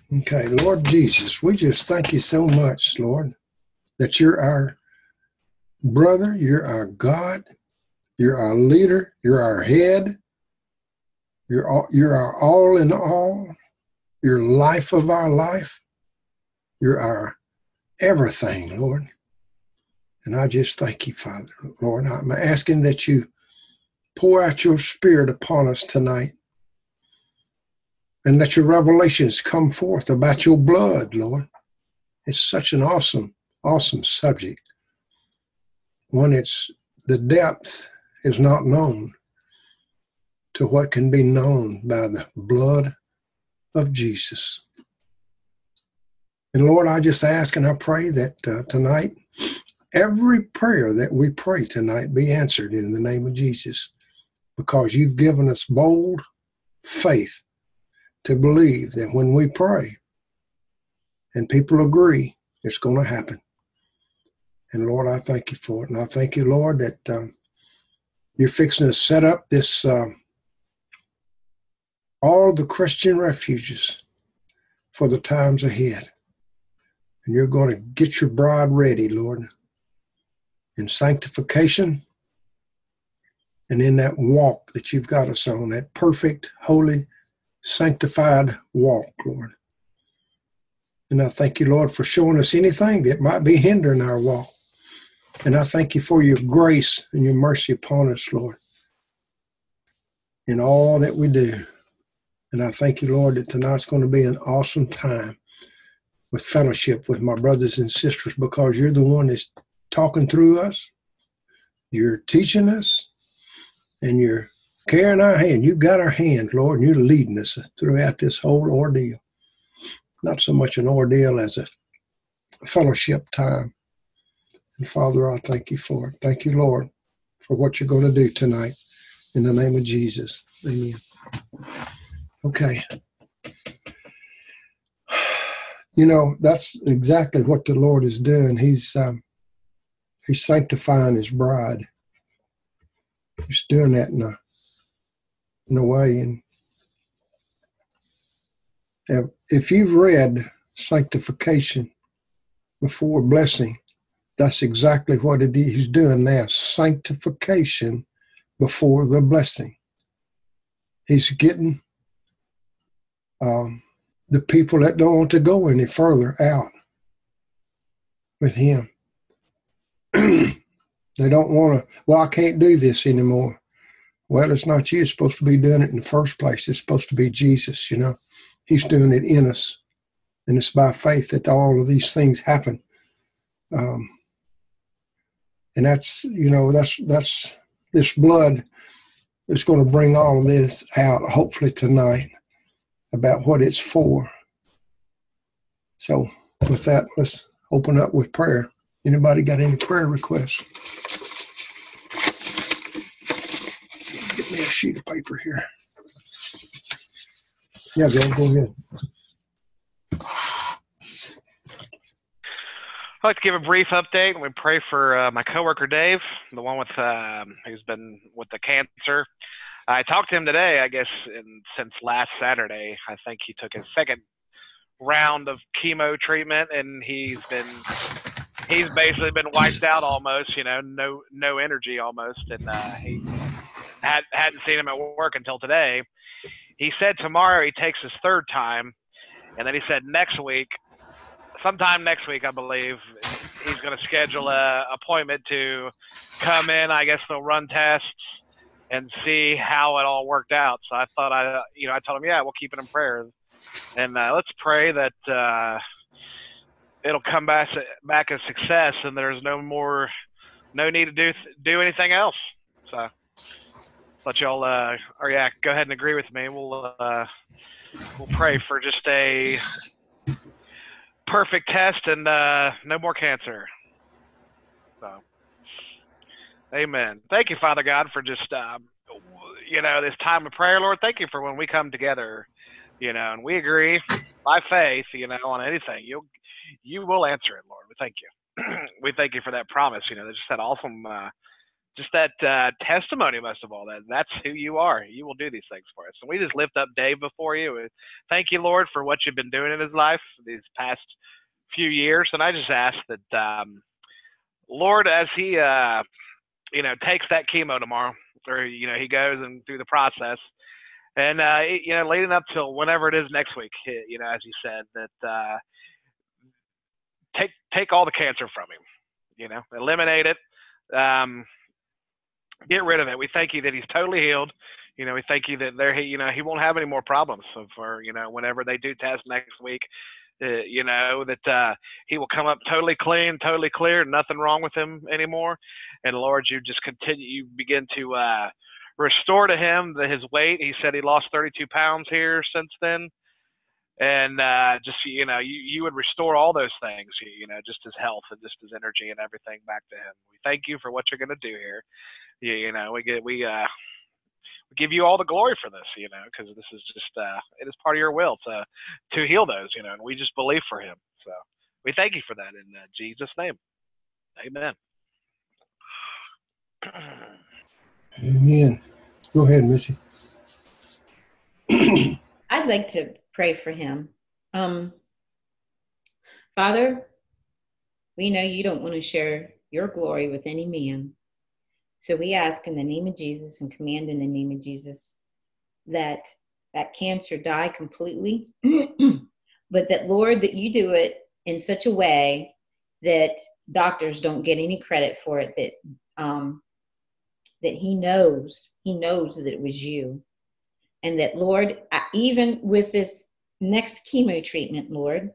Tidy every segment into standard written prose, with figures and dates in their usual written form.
Okay, Lord Jesus, we just thank you so much, Lord, that you're our brother, you're our God, you're our leader, you're our head, you're our all in all, you're life of our life, you're our everything, Lord. And I just thank you, Father, Lord. I'm asking that you pour out your spirit upon us tonight and let your revelations come forth about your blood, Lord. It's such an awesome, awesome subject. When it's the depth is not known to what can be known by the blood of Jesus. And Lord, I just ask and I pray that tonight, every prayer that we pray tonight be answered in the name of Jesus, because you've given us bold faith to believe that when we pray and people agree, it's going to happen. And Lord, I thank you for it. And I thank you, Lord, that you're fixing to set up this, all the Christian refuges for the times ahead. And you're going to get your bride ready, Lord, in sanctification and in that walk that you've got us on, that perfect, holy, sanctified walk, Lord. And I thank you, Lord, for showing us anything that might be hindering our walk. And I thank you for your grace and your mercy upon us, Lord, in all that we do. And I thank you, Lord, that tonight's going to be an awesome time with fellowship with my brothers and sisters, because you're the one that's talking through us. You're teaching us, and you're carrying our hand. You've got our hand, Lord, and you're leading us throughout this whole ordeal. Not so much an ordeal as a fellowship time. And Father, I thank you for it. Thank you, Lord, for what you're going to do tonight. In the name of Jesus. Amen. Okay. You know, that's exactly what the Lord is doing. He's sanctifying his bride. He's doing that in a way. And if you've read sanctification before blessing, that's exactly what he's doing now. Sanctification before the blessing. He's getting the people that don't want to go any further out with him. They don't want to, well, I can't do this anymore. Well, it's not you. It's supposed to be doing it in the first place. It's supposed to be Jesus, you know. He's doing it in us. And it's by faith that all of these things happen. And that's, you know, that's this blood is going to bring all of this out, hopefully tonight, about what it's for. So with that, let's open up with prayer. Anybody got any prayer requests? Get me a sheet of paper here. Yeah, Bill, go ahead. I'd like to give a brief update. We pray for my coworker Dave, the one with who's been with the cancer. I talked to him today, I guess, since last Saturday. I think he took his second round of chemo treatment, and he's basically been wiped out almost. You know, no energy almost, and he hadn't seen him at work until today. He said tomorrow he takes his third time, and then he said sometime next week, I believe, he's going to schedule an appointment to come in. I guess they'll run tests and see how it all worked out. So I thought I told him, yeah, we'll keep it in prayer. And let's pray that it'll come back a success, and there's no need to do anything else. So let y'all, go ahead and agree with me. We'll pray for just a perfect test and no more cancer. So, amen. Thank you, Father God, for just this time of prayer, Lord. Thank you for when we come together, and we agree by faith, on anything. You will answer it, Lord. We thank you. We thank you for that promise. There's just that awesome just that testimony, most of all, that's who you are. You will do these things for us. And we just lift up Dave before you. And thank you, Lord, for what you've been doing in his life these past few years. And I just ask that, Lord, as he, takes that chemo tomorrow, or, he goes and through the process, and, leading up till whenever it is next week, as you said, that take all the cancer from him, eliminate it. Get rid of it. We thank you that he's totally healed. We thank you that he won't have any more problems for, whenever they do test next week, that he will come up totally clean, totally clear, nothing wrong with him anymore. And Lord, you just you begin to restore to him his weight. He said he lost 32 pounds here since then. And you would restore all those things, just his health and just his energy and everything back to him. We thank you for what you're going to do here. We give you all the glory for this, because this is just it is part of your will to heal those, and we just believe for him. So we thank you for that in Jesus' name. Amen. Amen. Go ahead, Missy. I'd like to pray for him. Father, we know you don't want to share your glory with any man. So we ask in the name of Jesus and command in the name of Jesus that cancer die completely, but that, Lord, that you do it in such a way that doctors don't get any credit for it, that he knows that it was you. And that, Lord, even with this next chemo treatment, Lord,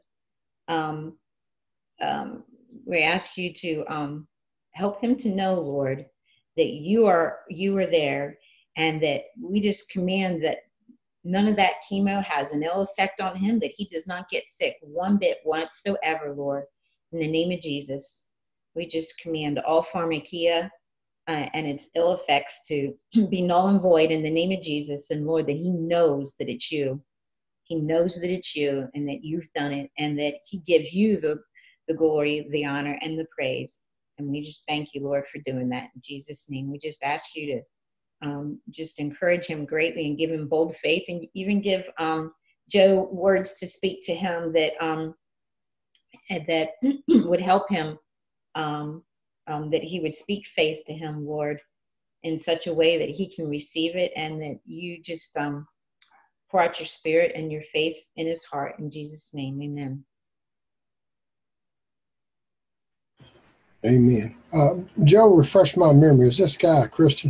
we ask you to help him to know, Lord, that you are there, and that we just command that none of that chemo has an ill effect on him, that he does not get sick one bit whatsoever, Lord. In the name of Jesus, we just command all pharmakia and its ill effects to be null and void in the name of Jesus. And Lord, that he knows that it's you. He knows that it's you and that you've done it, and that he gives you the glory, the honor, and the praise. And we just thank you, Lord, for doing that. In Jesus' name, we just ask you to just encourage him greatly and give him bold faith, and even give Joe words to speak to him that would help him, that he would speak faith to him, Lord, in such a way that he can receive it, and that you just pour out your spirit and your faith in his heart. In Jesus' name, amen. Amen. Joe, refresh my memory. Is this guy a Christian?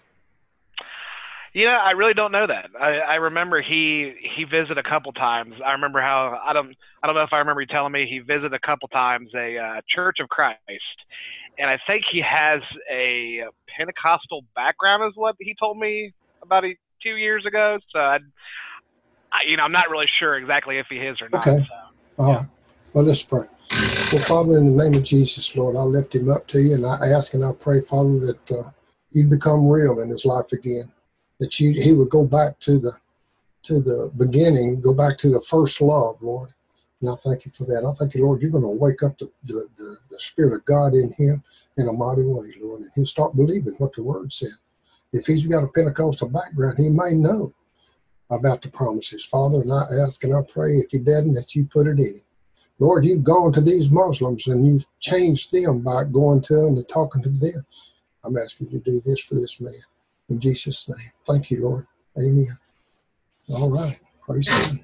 I really don't know that. I remember he visited a couple times. I remember how I don't know if I remember you telling me he visited a couple times a Church of Christ, and I think he has a Pentecostal background, is what he told me about 2 years ago. So I'm not really sure exactly if he is or not. Okay. So, All right. Well, let's pray. Well, Father, in the name of Jesus, Lord, I lift him up to you, and I ask and I pray, Father, that you'd become real in his life again, that he would go back to the beginning, go back to the first love, Lord. And I thank you for that. I thank you, Lord, you're going to wake up the Spirit of God in him in a mighty way, Lord, and he'll start believing what the Word said. If he's got a Pentecostal background, he may know about the promises, Father, and I ask and I pray, if he doesn't, that you put it in him. Lord, you've gone to these Muslims and you've changed them by going to them and talking to them. I'm asking you to do this for this man. In Jesus' name. Thank you, Lord. Amen. All right. Praise God.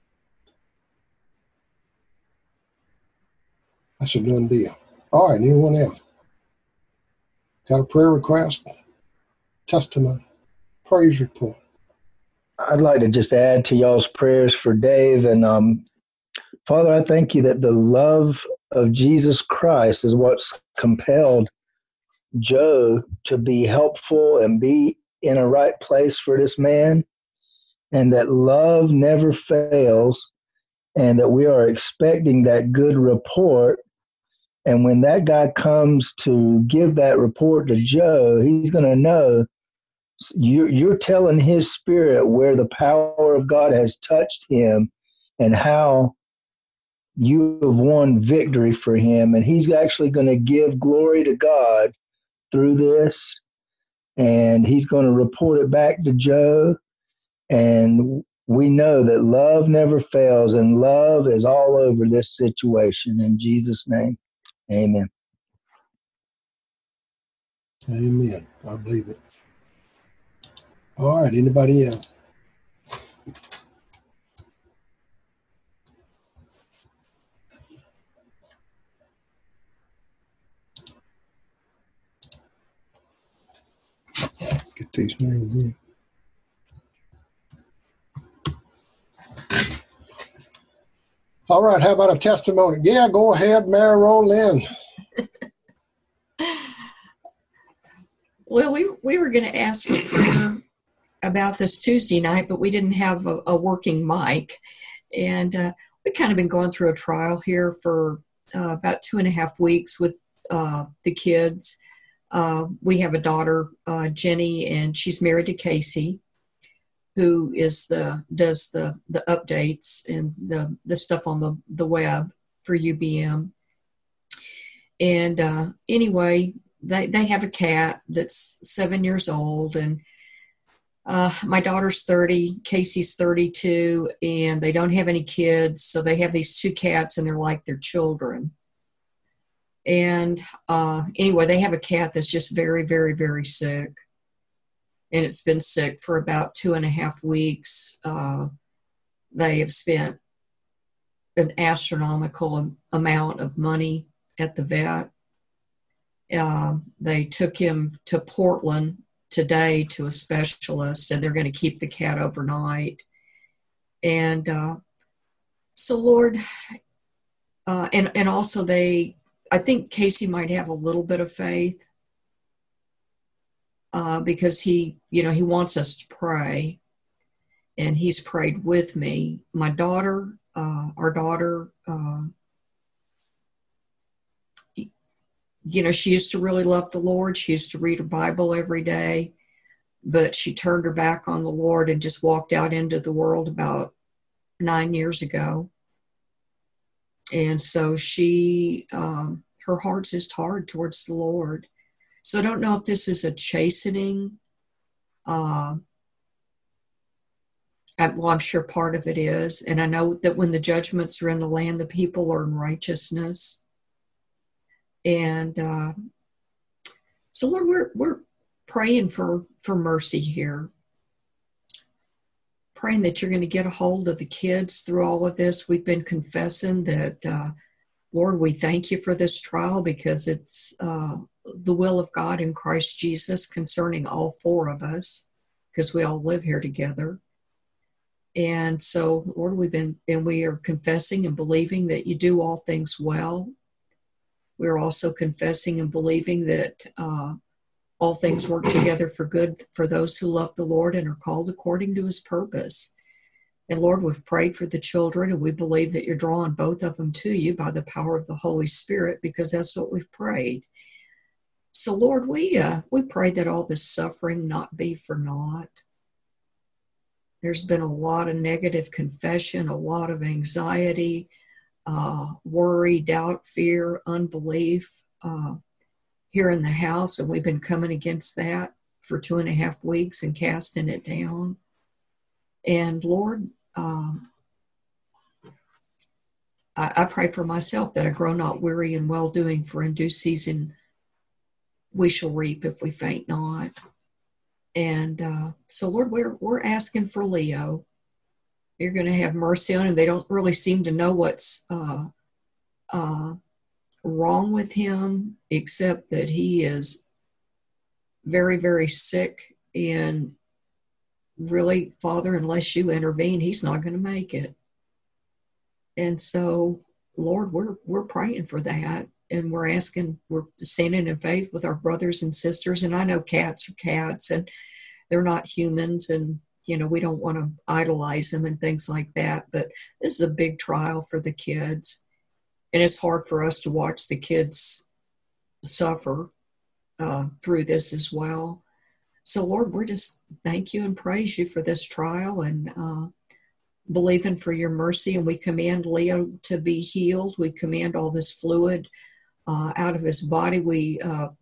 That's a done deal. All right. Anyone else? Got a prayer request? Testimony? Praise report? I'd like to just add to y'all's prayers for Dave. And Father, I thank you that the love of Jesus Christ is what's compelled Joe to be helpful and be in a right place for this man, and that love never fails, and that we are expecting that good report. And when that guy comes to give that report to Joe, he's going to know you're telling his spirit where the power of God has touched him and how you have won victory for him. And he's actually going to give glory to God through this. and he's going to report it back to Joe. And we know that love never fails, and love is all over this situation. In Jesus' name, amen. Amen. I believe it. All right. Anybody else? Get these names in. All right. How about a testimony? Yeah, go ahead, Mary Lynn. Well, we were going to ask for prayer about this Tuesday night, but we didn't have a working mic. And we've kind of been going through a trial here for about 2.5 weeks with the kids. We have a daughter, Jenny, and she's married to Casey, who does the updates and the stuff on the web for UBM. And anyway, they have a cat that's 7 years old, and my daughter's 30, Casey's 32, and they don't have any kids, so they have these 2 cats, and they're like their children. And anyway, they have a cat that's just very, very, very sick, and it's been sick for about 2.5 weeks. They have spent an astronomical amount of money at the vet. They took him to Portland today to a specialist, and they're going to keep the cat overnight. And so, Lord, and also I think Casey might have a little bit of faith because he wants us to pray, and he's prayed with me. My daughter, our daughter, she used to really love the Lord. She used to read her Bible every day, but she turned her back on the Lord and just walked out into the world about 9 years ago. And so her heart's just hard towards the Lord. So I don't know if this is a chastening. I'm sure part of it is. And I know that when the judgments are in the land, the people are in righteousness. And so, Lord, we're praying for mercy here. Praying that you're going to get a hold of the kids through all of this. We've been confessing that, Lord, we thank you for this trial because it's the will of God in Christ Jesus concerning all 4 of us, because we all live here together. And so, Lord, we are confessing and believing that you do all things well. We're also confessing and believing that all things work together for good for those who love the Lord and are called according to his purpose. And Lord, we've prayed for the children, and we believe that you're drawing both of them to you by the power of the Holy Spirit, because that's what we've prayed. So, Lord, we pray that all this suffering not be for naught. There's been a lot of negative confession, a lot of anxiety, worry, doubt, fear, unbelief here in the house, and we've been coming against that for 2.5 weeks and casting it down. And Lord, I pray for myself that I grow not weary in well-doing, for in due season we shall reap if we faint not. And so, Lord, we're asking for Leo. You're going to have mercy on him. They don't really seem to know what's wrong with him, except that he is very, very sick. And really, Father, unless you intervene, he's not going to make it. And so, Lord, we're praying for that. And we're standing in faith with our brothers and sisters. And I know cats are cats, and they're not humans, and we don't want to idolize them and things like that. But this is a big trial for the kids. And it's hard for us to watch the kids suffer through this as well. So, Lord, we're just thank you and praise you for this trial, and believing for your mercy. And we command Leo to be healed. We command all this fluid out of his body. We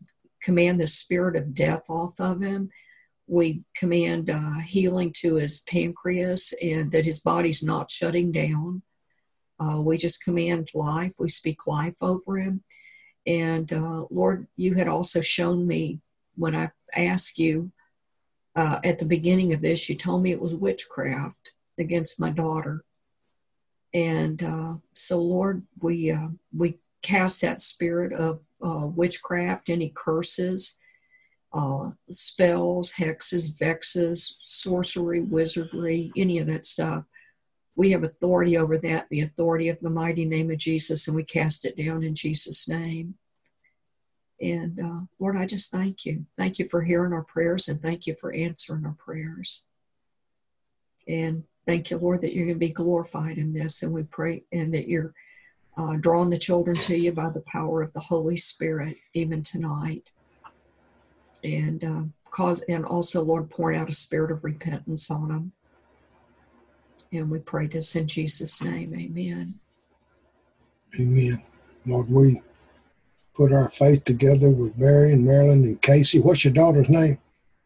command the spirit of death off of him. We command healing to his pancreas, and that his body's not shutting down. We just command life. We speak life over him. And Lord, you had also shown me when I asked you at the beginning of this, you told me it was witchcraft against my daughter. And so, Lord, we cast that spirit of witchcraft, any curses, spells, hexes, vexes, sorcery, wizardry, any of that stuff. We have authority over that, the authority of the mighty name of Jesus, and we cast it down in Jesus' name. And Lord, I just thank you. Thank you for hearing our prayers, and thank you for answering our prayers. And thank you, Lord, that you're going to be glorified in this, and we pray, and that you're drawing the children to you by the power of the Holy Spirit, even tonight. And also, Lord, pouring out a spirit of repentance on them. And we pray this in Jesus' name. Amen. Amen. Lord, we put our faith together with Mary and Marilyn and Casey. What's your daughter's name?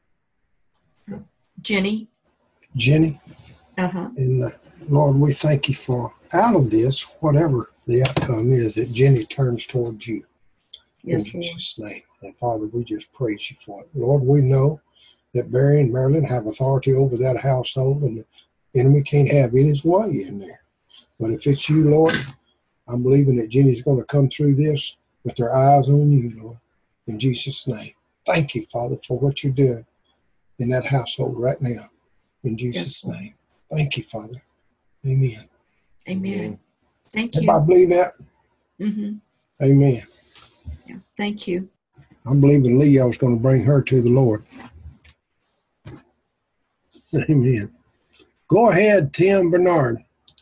Jenny. Jenny. Uh-huh. And Lord, we thank you for out of this, whatever the outcome is, that Jenny turns towards you. Yes, in Lord. Jesus' name. And Father, we just praise you for it. Lord, we know that Barry and Marilyn have authority over that household, and the enemy can't have his way in there. But if it's you, Lord, I'm believing that Jenny's going to come through this with her eyes on you, Lord, in Jesus' name. Thank you, Father, for what you're doing in that household right now, in Jesus' name. Thank you, Father. Amen. Amen. Thank you. Everybody believe that? Mm-hmm. Amen. Yeah. Thank you. I'm believing Leo's going to bring her to the Lord. Amen. Go ahead, Tim Bernard.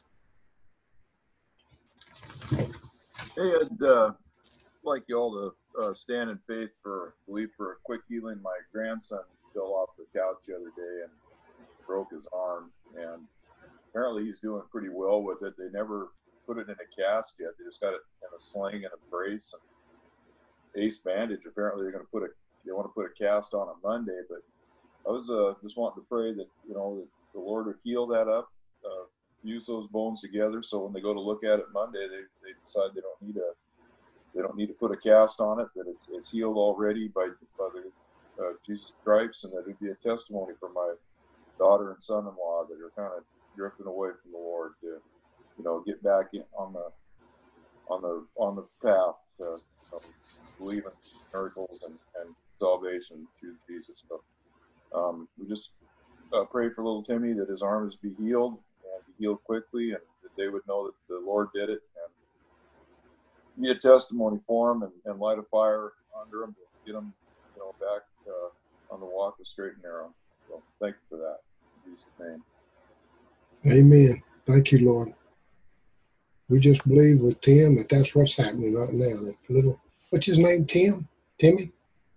Hey, I'd like you all to stand in faith believe for a quick healing. My grandson fell off the couch the other day and broke his arm, and apparently he's doing pretty well with it. They never put it in a cast yet. They just got it in a sling and a brace and ace bandage. Apparently they want to put a cast on Monday, but I was just wanting to pray that that the Lord would heal that up, use those bones together, so when they go to look at it Monday, they decide they don't need to put a cast on it, that it's healed already by the Jesus stripes, and that it'd be a testimony for my daughter and son-in-law that are kind of drifting away from the Lord to get back on the path to believe in miracles and salvation through Jesus. So we just pray for little Timmy that his arms be healed and be healed quickly, and that they would know that the Lord did it, and be a testimony for him and light a fire under him to get him back on the walk of straight and narrow. So thank you for that. In Jesus' name. Amen. Thank you, Lord. We just believe with Tim that that's what's happening right now. That little, what's his name, Tim? Timmy?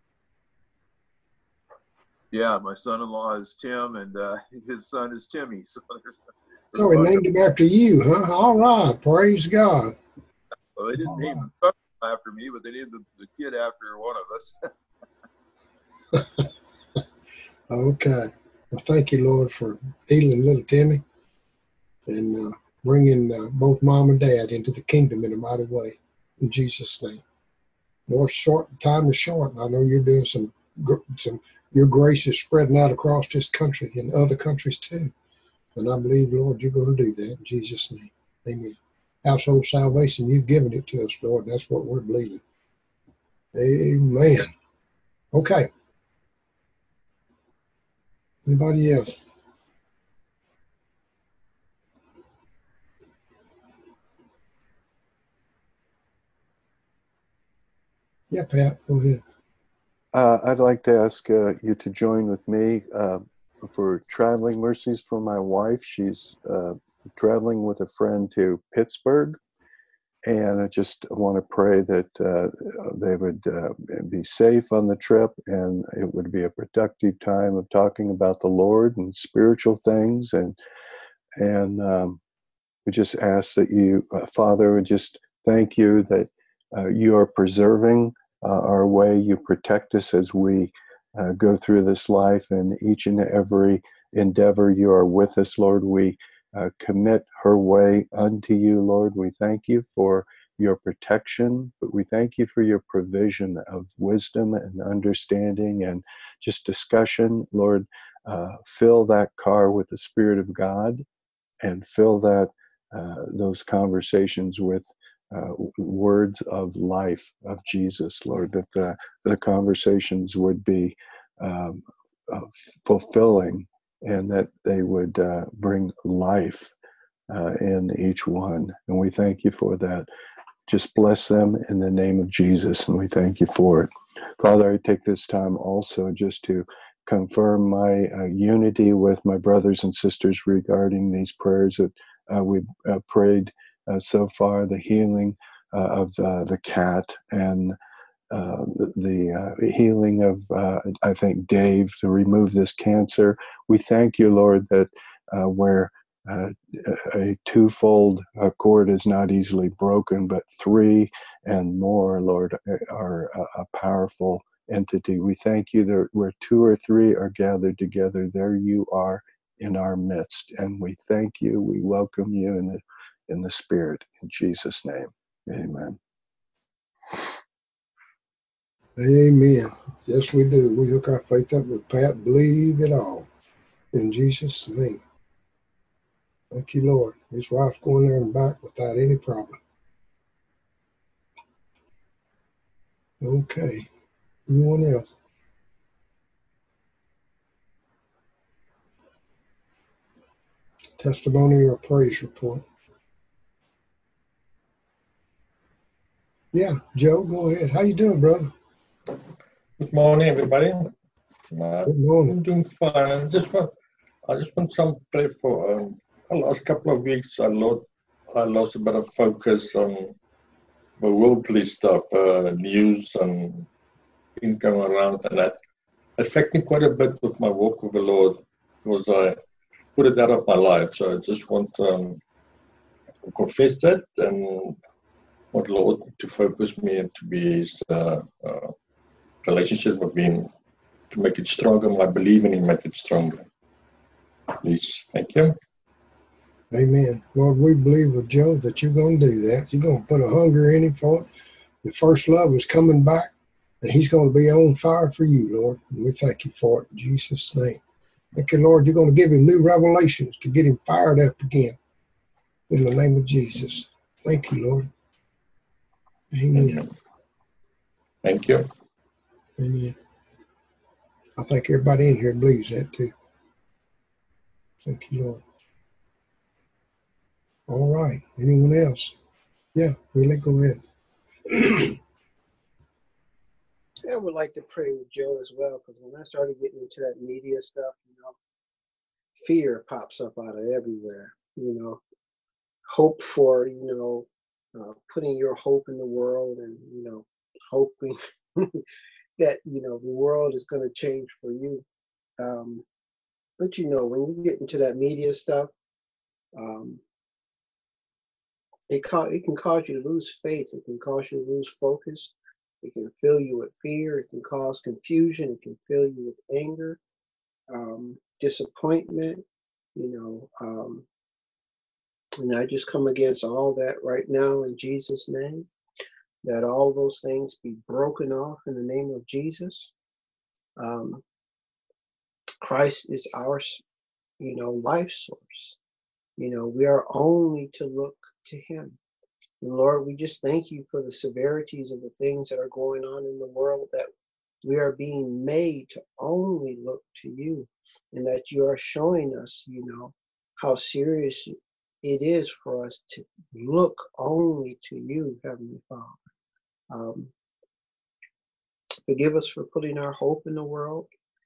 Yeah, my son-in-law is Tim, and his son is Timmy. So Oh, he named him after you, huh? All right. Praise God. Well, they didn't name the son after me, but they named the kid after one of us. Okay. Well, thank you, Lord, for healing little Timmy and bringing both mom and dad into the kingdom in a mighty way. In Jesus' name. Lord, time is short. I know you're doing some your grace is spreading out across this country and other countries too. And I believe, Lord, you're going to do that in Jesus' name. Amen. Household salvation, you've given it to us, Lord. That's what we're believing. Amen. Okay. Anybody else? Yeah, Pat, go ahead. I'd like to ask you to join with me for traveling mercies for my wife. She's traveling with a friend to Pittsburgh, and I just want to pray that they would be safe on the trip, and it would be a productive time of talking about the Lord and spiritual things. And we just ask that you, Father, would just thank you that you are preserving our way. You protect us as we go through this life, and each and every endeavor you are with us, Lord. We commit her way unto you, Lord. We thank you for your protection, but we thank you for your provision of wisdom and understanding and just discussion, Lord. Fill that car with the Spirit of God, and fill that those conversations with words of life of Jesus, Lord, that the conversations would be um, fulfilling, and that they would bring life in each one. And we thank you for that. Just bless them in the name of Jesus, and we thank you for it. Father, I take this time also just to confirm my unity with my brothers and sisters regarding these prayers that we've prayed so far, the healing of the cat, and the healing of, I think, Dave, to remove this cancer. We thank you, Lord, that where a twofold cord is not easily broken, but three and more, Lord, are a powerful entity. We thank you that where two or three are gathered together, there you are in our midst. And we thank you. We welcome you in the Spirit. In Jesus' name, amen. Amen. Yes, we do. We hook our faith up with Pat, believe it all. In Jesus' name. Thank you, Lord. His wife's going there and back without any problem. Okay. Anyone else? Testimony or praise report? Yeah, Joe, go ahead. How you doing, brother? Good morning, everybody. Good morning. I'm doing fine. I just want some prayer for the last couple of weeks. I lost a bit of focus on the worldly stuff, news and things going around, and that affected quite a bit with my walk with the Lord because I put it out of my life. So I just want to confess that and want the Lord to focus me and to be His relationship with Him, to make it stronger. I believe in Him, make it stronger. Please, thank you. Amen. Lord, we believe with Joe that you're going to do that. You're going to put a hunger in him for it. The first love is coming back, and he's going to be on fire for you, Lord. And we thank you for it in Jesus' name. Thank you, Lord. You're going to give him new revelations to get him fired up again in the name of Jesus. Thank you, Lord. Amen. Thank you. Amen. I think everybody in here believes that too. Thank you, Lord. All right. Anyone else? Yeah, Willie, go ahead. I would like to pray with Joe as well, because when I started getting into that media stuff, fear pops up out of everywhere. Hope for, putting your hope in the world, and hoping that the world is going to change for you. But when you get into that media stuff, it can cause you to lose faith. It can cause you to lose focus. It can fill you with fear. It can cause confusion. It can fill you with anger, disappointment, and I just come against all that right now in Jesus' name, that all those things be broken off in the name of Jesus. Christ is our, life source. We are only to look to Him. And Lord, we just thank you for the severities of the things that are going on in the world, that we are being made to only look to you, and that you are showing us, how serious it is for us to look only to you, Heavenly Father. Forgive us for putting our hope in the world.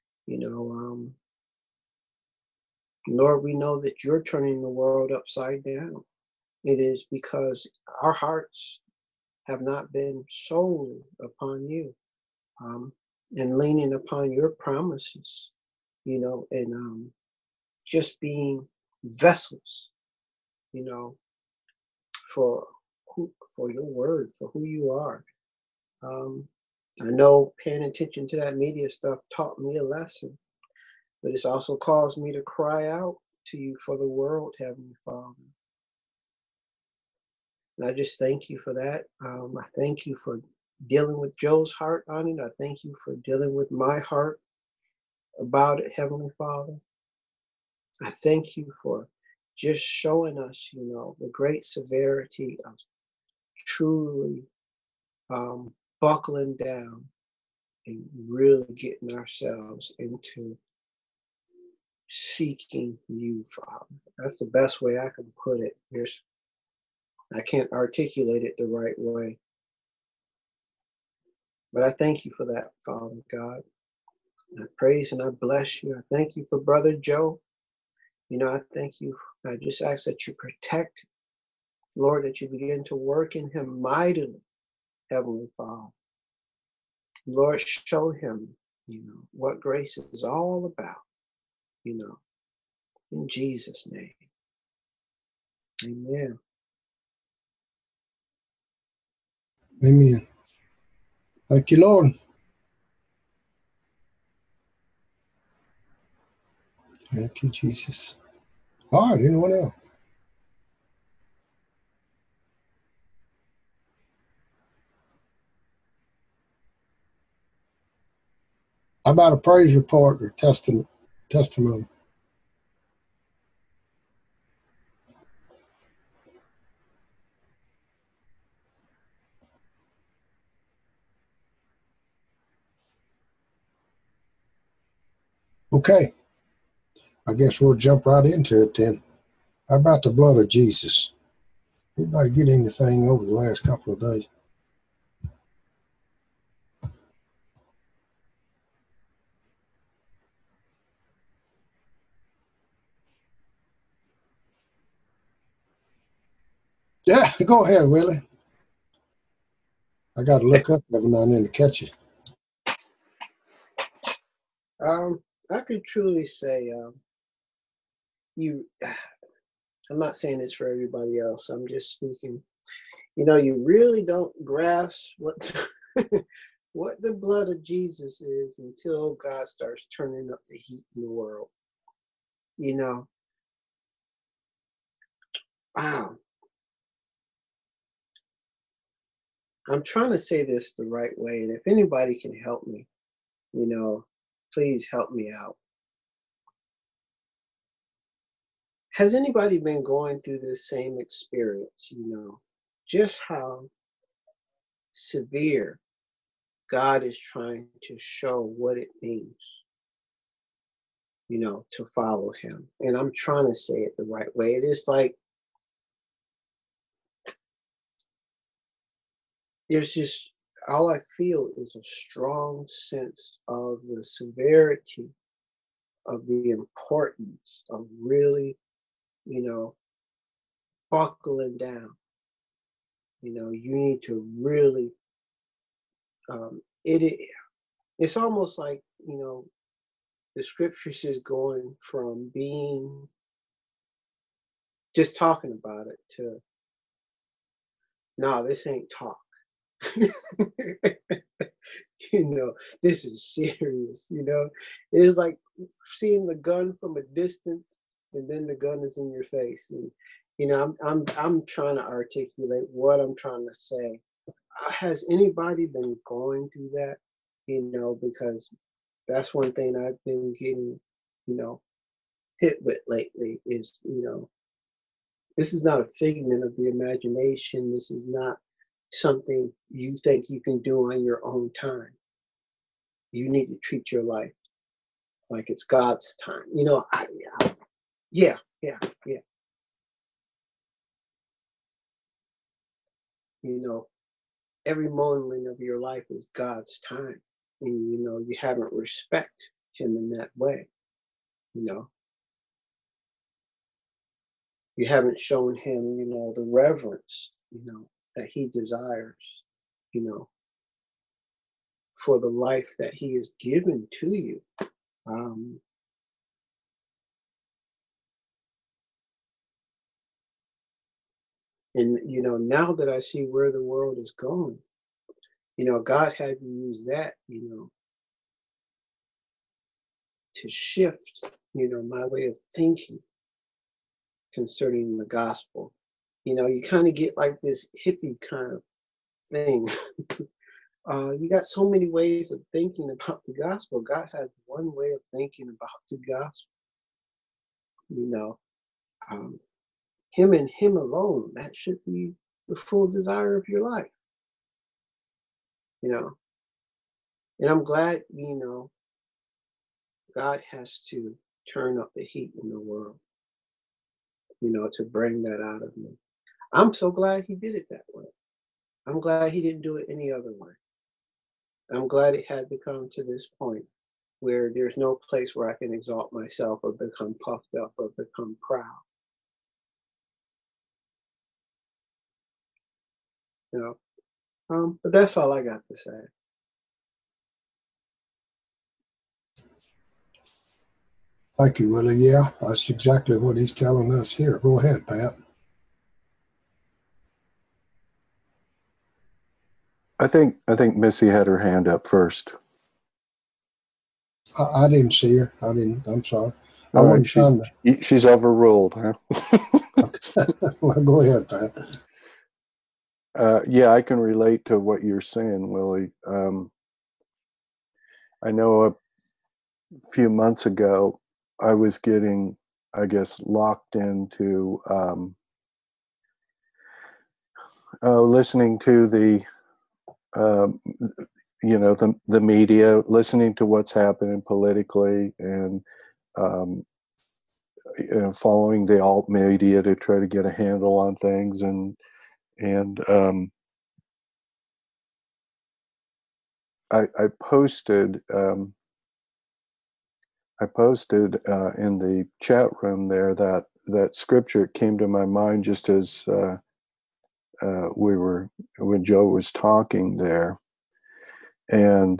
Lord, we know that you're turning the world upside down. It is because our hearts have not been solely upon you, and leaning upon your promises, and just being vessels, for your word, for who you are. I know paying attention to that media stuff taught me a lesson, but it's also caused me to cry out to you for the world, Heavenly Father. And I just thank you for that. I thank you for dealing with Joe's heart on it. I thank you for dealing with my heart about it, Heavenly Father. I thank you for just showing us, the great severity of truly buckling down and really getting ourselves into seeking you, Father. That's the best way I can put it. I can't articulate it the right way. But I thank you for that, Father God. I praise and I bless you. I thank you for Brother Joe. I thank you. I just ask that you protect, Lord, that you begin to work in him mightily, Heavenly Father. Lord, show him, what grace is all about, in Jesus' name. Amen. Amen. Thank you, Lord. Thank you, Jesus. All right, anyone else? How about a praise report or testimony? Okay, I guess we'll jump right into it then. How about the blood of Jesus? Anybody get anything over the last couple of days? Yeah, go ahead, Willie. I got to look up every now and then to catch it. I could truly say I'm not saying this for everybody else. I'm just speaking. You really don't grasp what what the blood of Jesus is until God starts turning up the heat in the world. Wow. I'm trying to say this the right way, and if anybody can help me, please help me out. Has anybody been going through this same experience, just how severe God is trying to show what it means, to follow him? And I'm trying to say it the right way. It is like there's just, all I feel is a strong sense of the severity of the importance of really, buckling down. You need to really, it's almost like, the scriptures is going from being just talking about it to, no, this ain't talk. This is serious. It's like seeing the gun from a distance and then the gun is in your face. And I'm trying to articulate what I'm trying to say. Has anybody been going through that? Because that's one thing I've been getting, hit with lately is, this is not a figment of the imagination. This is not something you think you can do on your own time. You need to treat your life like it's God's time. Yeah. Every moment of your life is God's time. And, you haven't respect him in that way. You haven't shown him, the reverence, that he desires, for the life that he has given to you. And, now that I see where the world is going, God had to use that, to shift, my way of thinking concerning the gospel. You kind of get like this hippie kind of thing. You got so many ways of thinking about the gospel. God has one way of thinking about the gospel. Him and him alone, that should be the full desire of your life. And I'm glad, God has to turn up the heat in the world, to bring that out of me. I'm so glad he did it that way. I'm glad he didn't do it any other way. I'm glad it had to come to this point where there's no place where I can exalt myself or become puffed up or become proud. But that's all I got to say. Thank you, Willie. Yeah, that's exactly what he's telling us here. Go ahead, Pat. I think Missy had her hand up first. I didn't see her. I'm sorry. I All wasn't trying right, she's overruled, huh? Okay. Well, go ahead, Pat. Yeah, I can relate to what you're saying, Willie. I know a few months ago, I was getting, I guess, locked into listening to the the media, listening to what's happening politically, and following the alt media to try to get a handle on things, and I posted in the chat room there that scripture came to my mind just as when Joe was talking there, and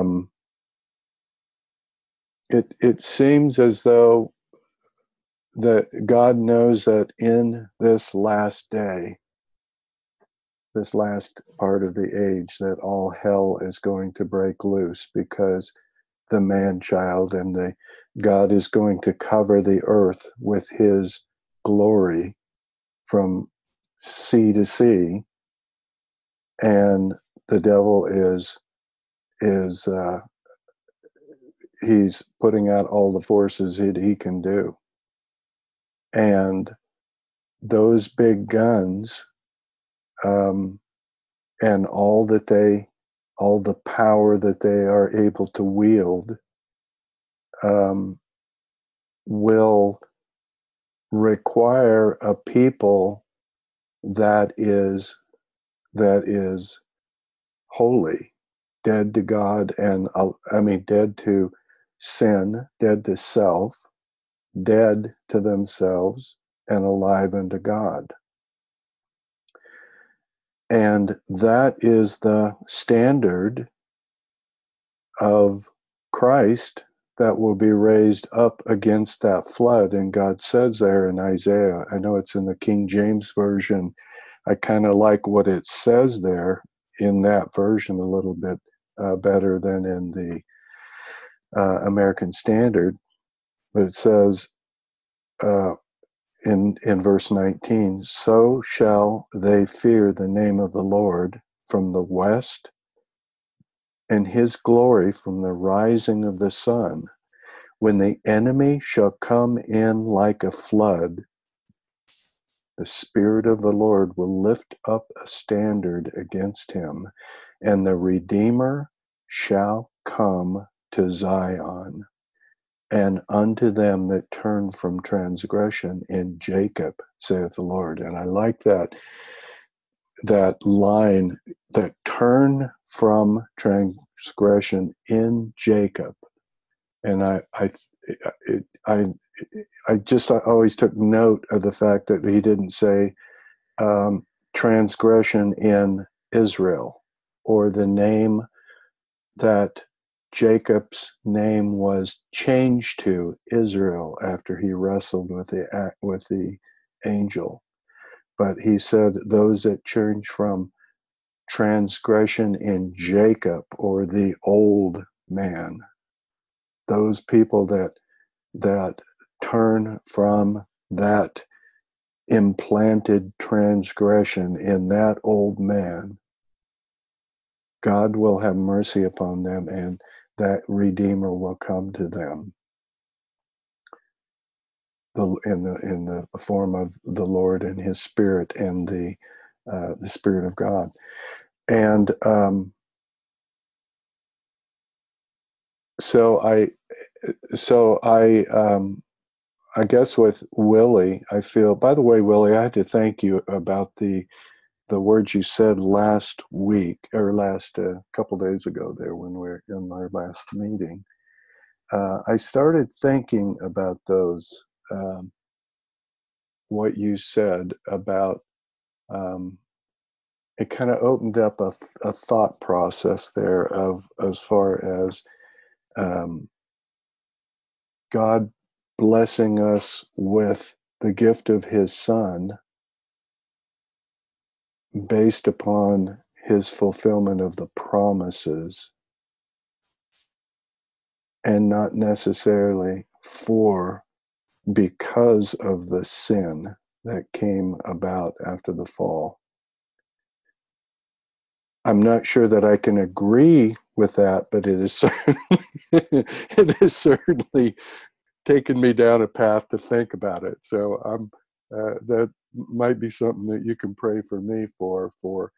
it seems as though that God knows that in this last day, this last part of the age, that all hell is going to break loose, because the man-child and the God is going to cover the earth with his glory from sea to sea, and the devil is he's putting out all the forces he can do. And those big guns, and all the power that they are able to wield, will require a people that is holy, dead to God, and dead to sin, dead to self, dead to themselves, and alive unto God. And that is the standard of Christ that will be raised up against that flood. And God says there in Isaiah, I know it's in the King James Version, I kind of like what it says there in that version a little bit better than in the American Standard. But it says in verse 19, so shall they fear the name of the Lord from the west, and his glory from the rising of the sun. When the enemy shall come in like a flood, the Spirit of the Lord will lift up a standard against him, and the Redeemer shall come to Zion, and unto them that turn from transgression in Jacob, saith the Lord. And I like that line, that turn from transgression in Jacob. And I always took note of the fact that he didn't say transgression in Israel, or the name that Jacob's name was changed to Israel after he wrestled with the angel. But he said those that change from transgression in Jacob, or the old man. Those people that turn from that implanted transgression in that old man, God will have mercy upon them, and that Redeemer will come to them in the form of the Lord and His Spirit and the Spirit of God. And so I guess with Willie, I feel. By the way, Willie, I had to thank you about the words you said last week, or last couple days ago there when we were in our last meeting. I started thinking about those, what you said about, it kind of opened up a thought process there of as far as God blessing us with the gift of His Son based upon His fulfillment of the promises, and not necessarily because of the sin that came about after the fall. I'm not sure that I can agree with that, but it is it has certainly taken me down a path to think about it. So that might be something that you can pray for me for.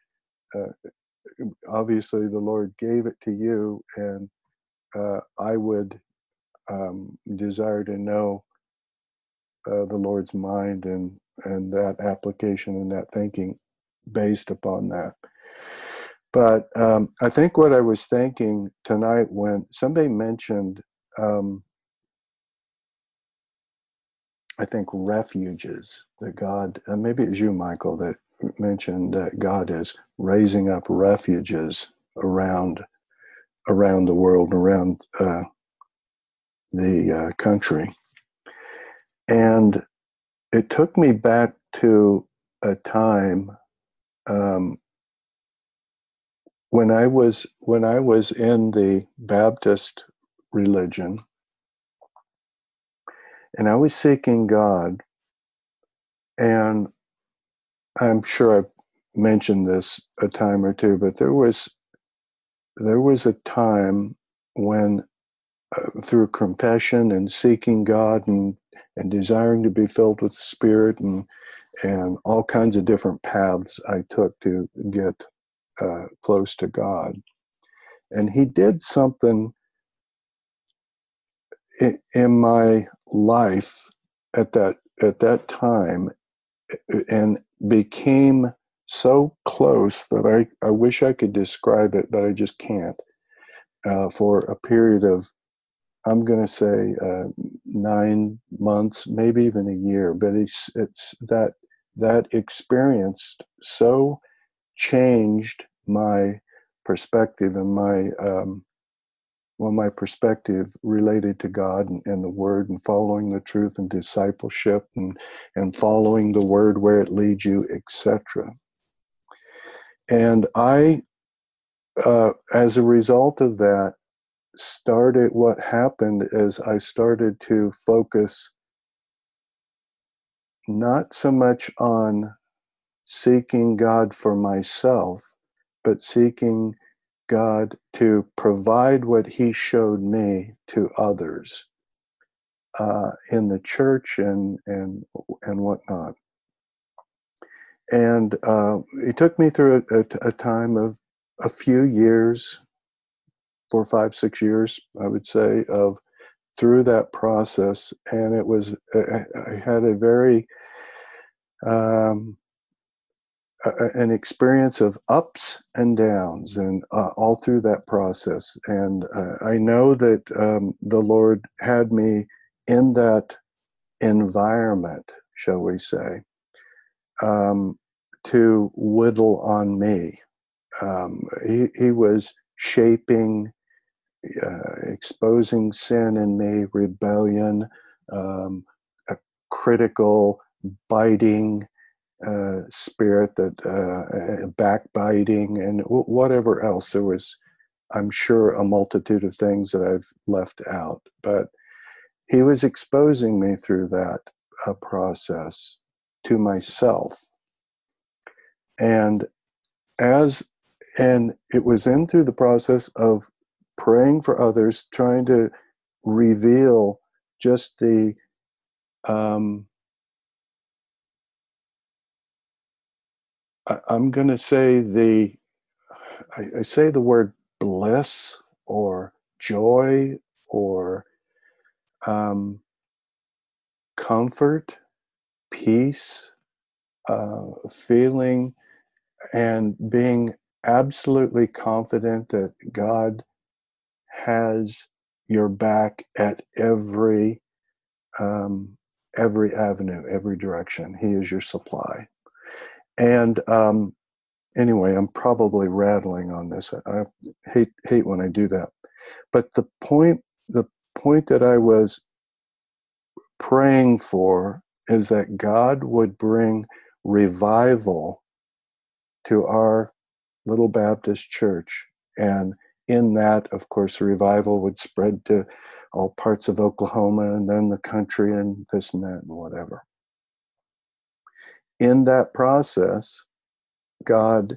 Obviously, the Lord gave it to you, and I would desire to know the Lord's mind and that application and that thinking based upon that. But I think what I was thinking tonight when somebody mentioned, I think, refuges, that God, and maybe it was you, Michael, that mentioned that God is raising up refuges around the world, around the country. And it took me back to a time when I was in the Baptist religion, and I was seeking God. And I'm sure I've mentioned this a time or two, but there was a time when, through confession and seeking God and desiring to be filled with the Spirit and all kinds of different paths I took to get close to God. And He did something in my life at that time, and became so close that I wish I could describe it, but I just can't. For a period of, I'm going to say 9 months, maybe even a year, but it's that experience so changed my perspective and my perspective related to God and the Word, and following the truth and discipleship and following the Word where it leads you, etc. And I, as a result of that, what happened is I started to focus not so much on seeking God for myself, but seeking God to provide what He showed me to others in the church and whatnot. And it took me through a time of a few years, 4, 5, 6 years, I would say, of through that process. And it was, I had a very an experience of ups and downs, and all through that process. And I know that the Lord had me in that environment, shall we say, to whittle on me. He was shaping, exposing sin in me, rebellion, a critical, biting, spirit, that backbiting, and whatever else. There was, I'm sure, a multitude of things that I've left out. But he was exposing me through that process to myself. And it was in through the process of praying for others, trying to reveal just the I'm going to say I say the word bliss or joy or comfort, peace, feeling, and being absolutely confident that God has your back at every avenue, every direction. He is your supply. And anyway, I'm probably rattling on this. I hate when I do that. But the point that I was praying for is that God would bring revival to our little Baptist church. And in that, of course, revival would spread to all parts of Oklahoma and then the country and this and that and whatever. In that process, God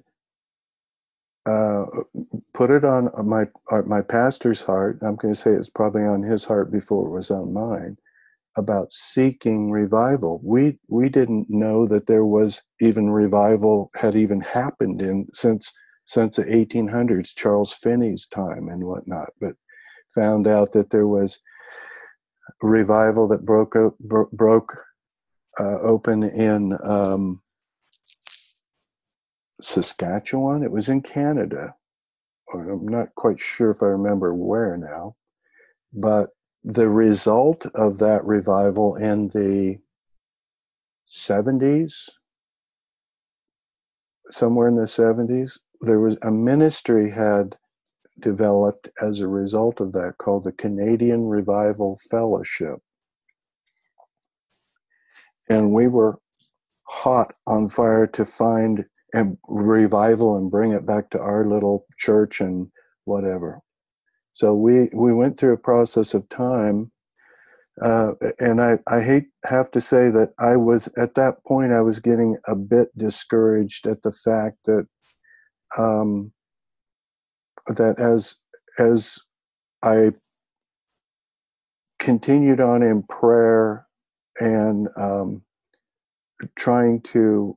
put it on my pastor's heart. I'm going to say it's probably on his heart before it was on mine, about seeking revival. We didn't know that there was even revival had even happened since the 1800s, Charles Finney's time and whatnot, but found out that there was revival that broke open in Saskatchewan. It was in Canada. I'm not quite sure if I remember where now, but the result of that revival in the 70s, somewhere in the 70s, there was a ministry had developed as a result of that called the Canadian Revival Fellowship. And we were hot on fire to find a revival and bring it back to our little church and whatever. So we went through a process of time, and I have to say that I was, at that point, I was getting a bit discouraged at the fact that that as I continued on in prayer and trying to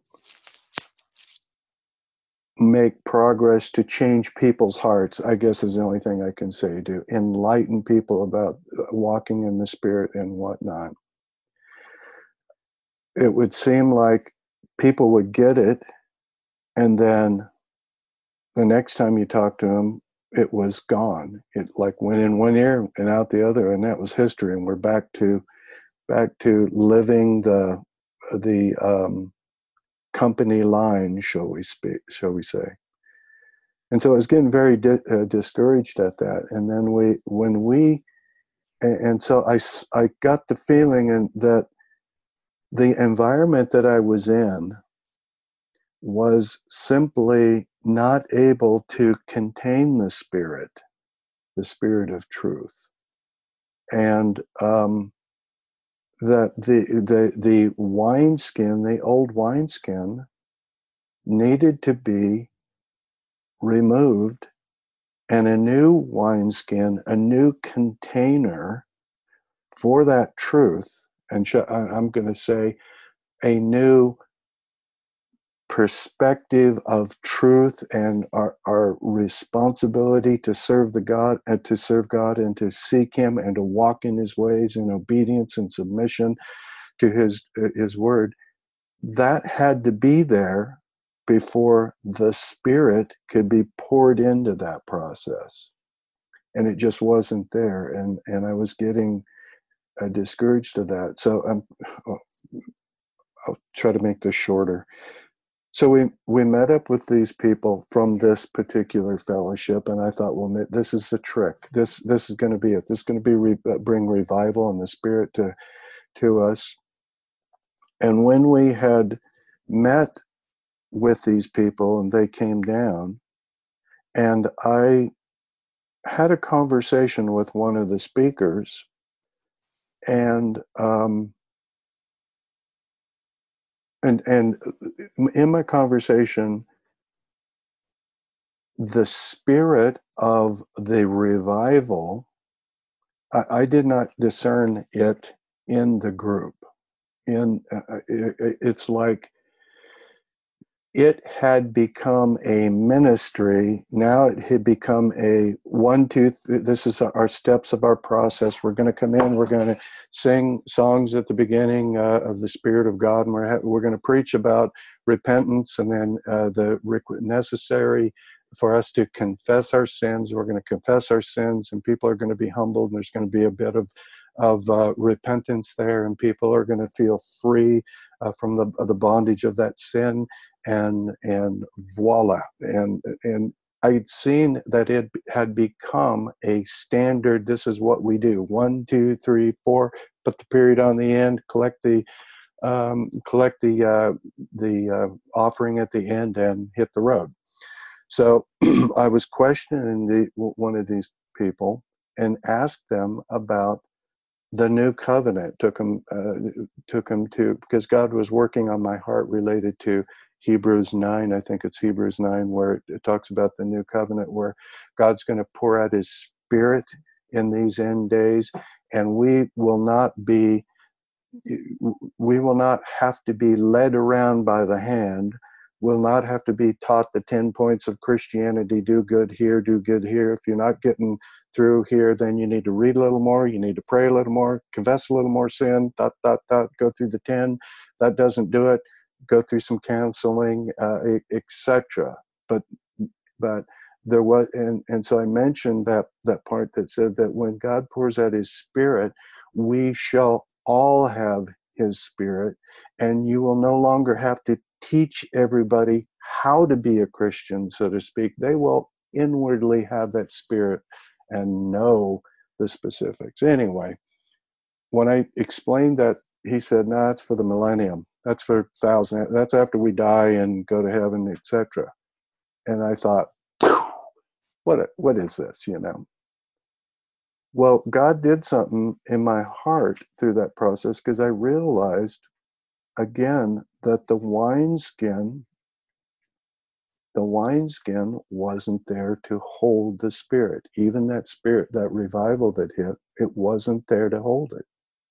make progress to change people's hearts, I guess is the only thing I can say, to enlighten people about walking in the Spirit and whatnot. It would seem like people would get it, and then the next time you talk to them, it was gone. It like went in one ear and out the other, and that was history. And we're back to living the company line, shall we say. And so I was getting very discouraged at that. And then so I got the feeling that the environment that I was in was simply not able to contain the Spirit of truth. And that the wineskin, the old wineskin, needed to be removed, and a new wineskin, a new container for that truth, and I'm going to say a new perspective of truth and our responsibility to serve God and to seek Him and to walk in His ways in obedience and submission to His word. That had to be there before the Spirit could be poured into that process, and it just wasn't there, and I was getting discouraged of that. So I'll try to make this shorter. So we met up with these people from this particular fellowship, and I thought, well, this is the trick. This is going to be it. This is going to be bring revival and the Spirit to us. And when we had met with these people and they came down, and I had a conversation with one of the speakers, and in my conversation, the spirit of the revival, I did not discern it in the group. It's like it had become a ministry. Now it had become a 1, 2, 3. This is our steps of our process. We're going to come in. We're going to sing songs at the beginning of the Spirit of God, and we're going to preach about repentance, and then the necessary for us to confess our sins. We're going to confess our sins, and people are going to be humbled. And there's going to be a bit of repentance there, and people are going to feel free from the bondage of that sin. And voila, and I'd seen that it had become a standard. This is what we do: 1, 2, 3, 4. Put the period on the end. Collect the offering at the end, and hit the road. So I was questioning one of these people and asked them about the new covenant. Took them to, because God was working on my heart related to Hebrews 9, I think it's Hebrews 9, where it talks about the new covenant, where God's going to pour out his Spirit in these end days, and we will not have to be led around by the hand. We'll not have to be taught the 10 points of Christianity: do good here, do good here. If you're not getting through here, then you need to read a little more, you need to pray a little more, confess a little more sin, go through the 10. That doesn't do it. Go through some counseling, etc. But there was, and so I mentioned that part that said that when God pours out his Spirit, we shall all have his Spirit, and you will no longer have to teach everybody how to be a Christian, so to speak. They will inwardly have that Spirit and know the specifics. Anyway, when I explained that, he said, "No, that's for the millennium. That's for 1,000. That's after we die and go to heaven, etc." And I thought, what is this, Well, God did something in my heart through that process, because I realized again that the wineskin wasn't there to hold the Spirit. Even that Spirit, that revival that hit, it wasn't there to hold it.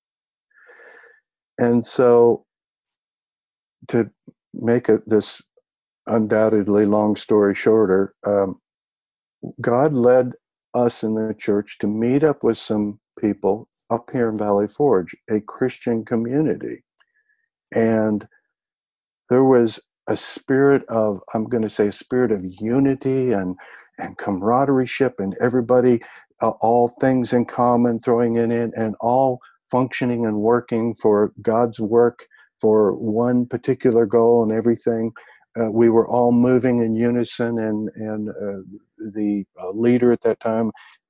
And so, to make this undoubtedly long story shorter, God led us in the church to meet up with some people up here in Valley Forge, a Christian community. And there was a spirit of, I'm going to say, a spirit of unity and camaraderie, and everybody, all things in common, throwing it in, and all functioning and working for God's work for one particular goal and everything. We were all moving in unison, and the leader at that time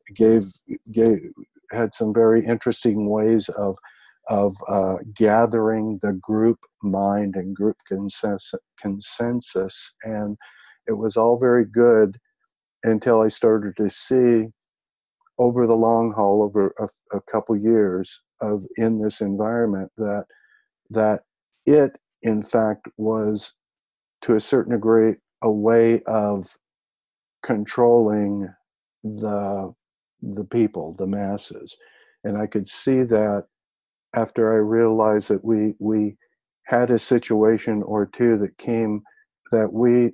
had some very interesting ways of gathering the group mind and group consensus, and it was all very good until I started to see over the long haul, over a couple years of in this environment, that it in fact was to a certain degree a way of controlling the people, the masses. And I could see that after I realized that we had a situation or two that came, that we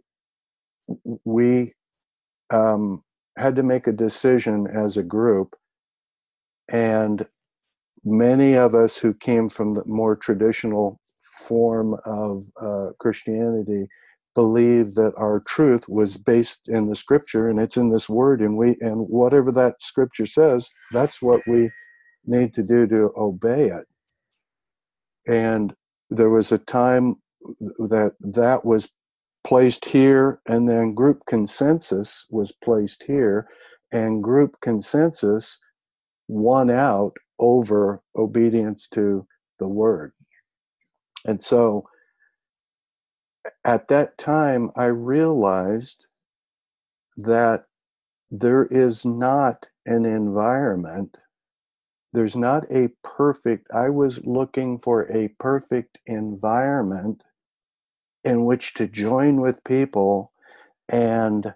had to make a decision as a group, and many of us who came from the more traditional form of Christianity believed that our truth was based in the Scripture, and it's in this Word, and whatever that Scripture says, that's what we need to do to obey it. And there was a time that was placed here, and then group consensus was placed here, and group consensus won out over obedience to the Word. And so at that time, I realized that there is not an environment. There's not a perfect, I was looking for a perfect environment in which to join with people, and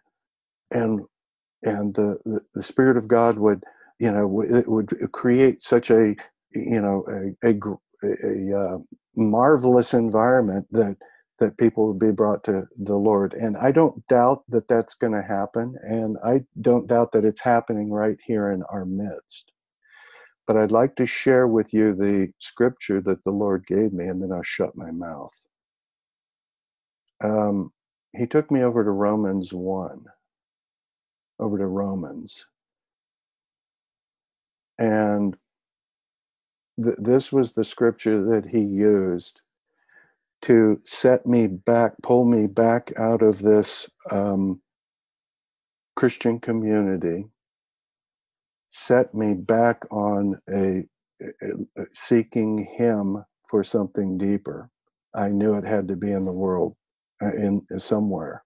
the Spirit of God would, it would create such a, a marvelous environment that people would be brought to the Lord. And I don't doubt that that's going to happen. And I don't doubt that it's happening right here in our midst. But I'd like to share with you the scripture that the Lord gave me, and then I'll shut my mouth. He took me over to Romans 1, over to Romans. And this was the scripture that he used to set me back, pull me back out of this Christian community, set me back on a seeking him for something deeper. I knew it had to be in the world, in somewhere.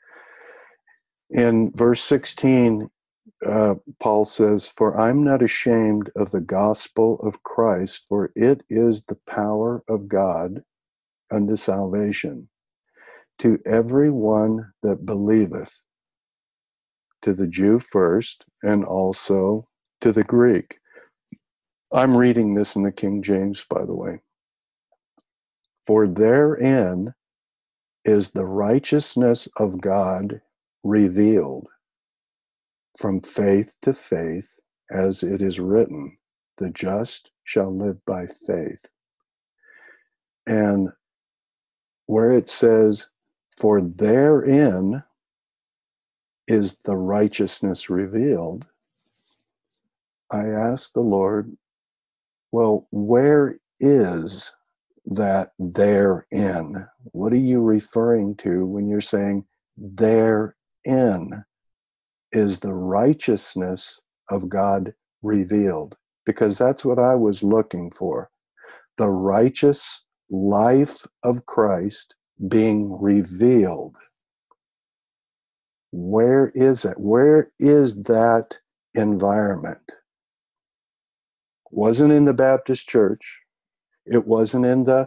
In verse 16, Paul says, "For I'm not ashamed of the gospel of Christ, for it is the power of God unto salvation, to every one that believeth, to the Jew first, and also to the Greek." I'm reading this in the King James, by the way. "For therein is the righteousness of God revealed, from faith to faith, as it is written, the just shall live by faith." And where it says, "For therein is the righteousness revealed," I asked the Lord, well, where is that therein? What are you referring to when you're saying therein is the righteousness of God revealed? Because that's what I was looking for. The righteous life of Christ being revealed. Where is it? Where is that environment? Wasn't in the Baptist church. It wasn't in the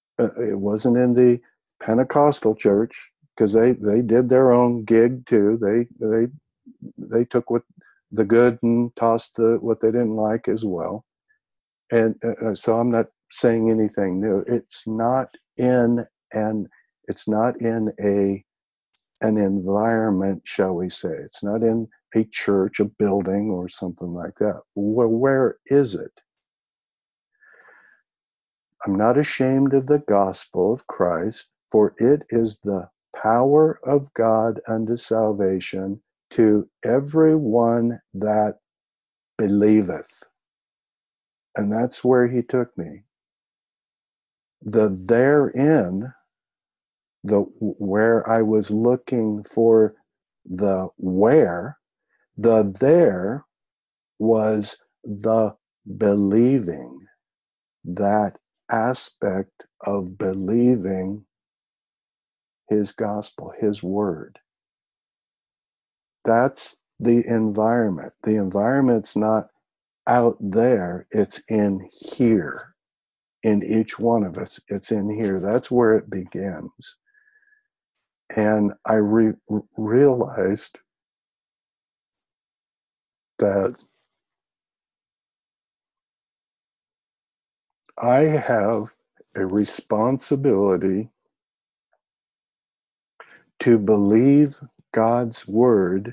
Pentecostal church, because they did their own gig too. They took what the good and tossed what they didn't like as well. And so I'm not saying anything new. It's not in an environment, shall we say. It's not in a church, a building, or something like that. Where is it? "I'm not ashamed of the gospel of Christ, for it is the power of God unto salvation to everyone that believeth." And that's where he took me. The therein, where I was looking for the where, the there was the believing, that aspect of believing his gospel, his word. That's the environment. The environment's not out there, it's in here. In each one of us, it's in here. That's where it begins. And I realized that I have a responsibility to believe God's word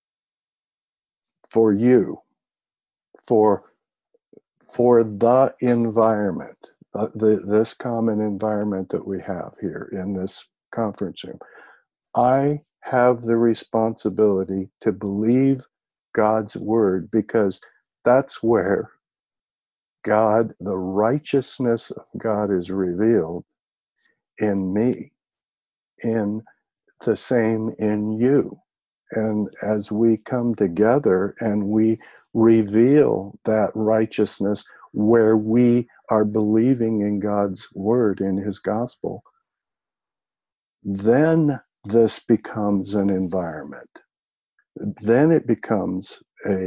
for you, for the environment, this common environment that we have here in this conference room. I have the responsibility to believe God's word, because that's where God, the righteousness of God, is revealed in me, in the same in you. And as we come together and we reveal that righteousness where we are believing in God's word, in his gospel, then this becomes an environment. Then it becomes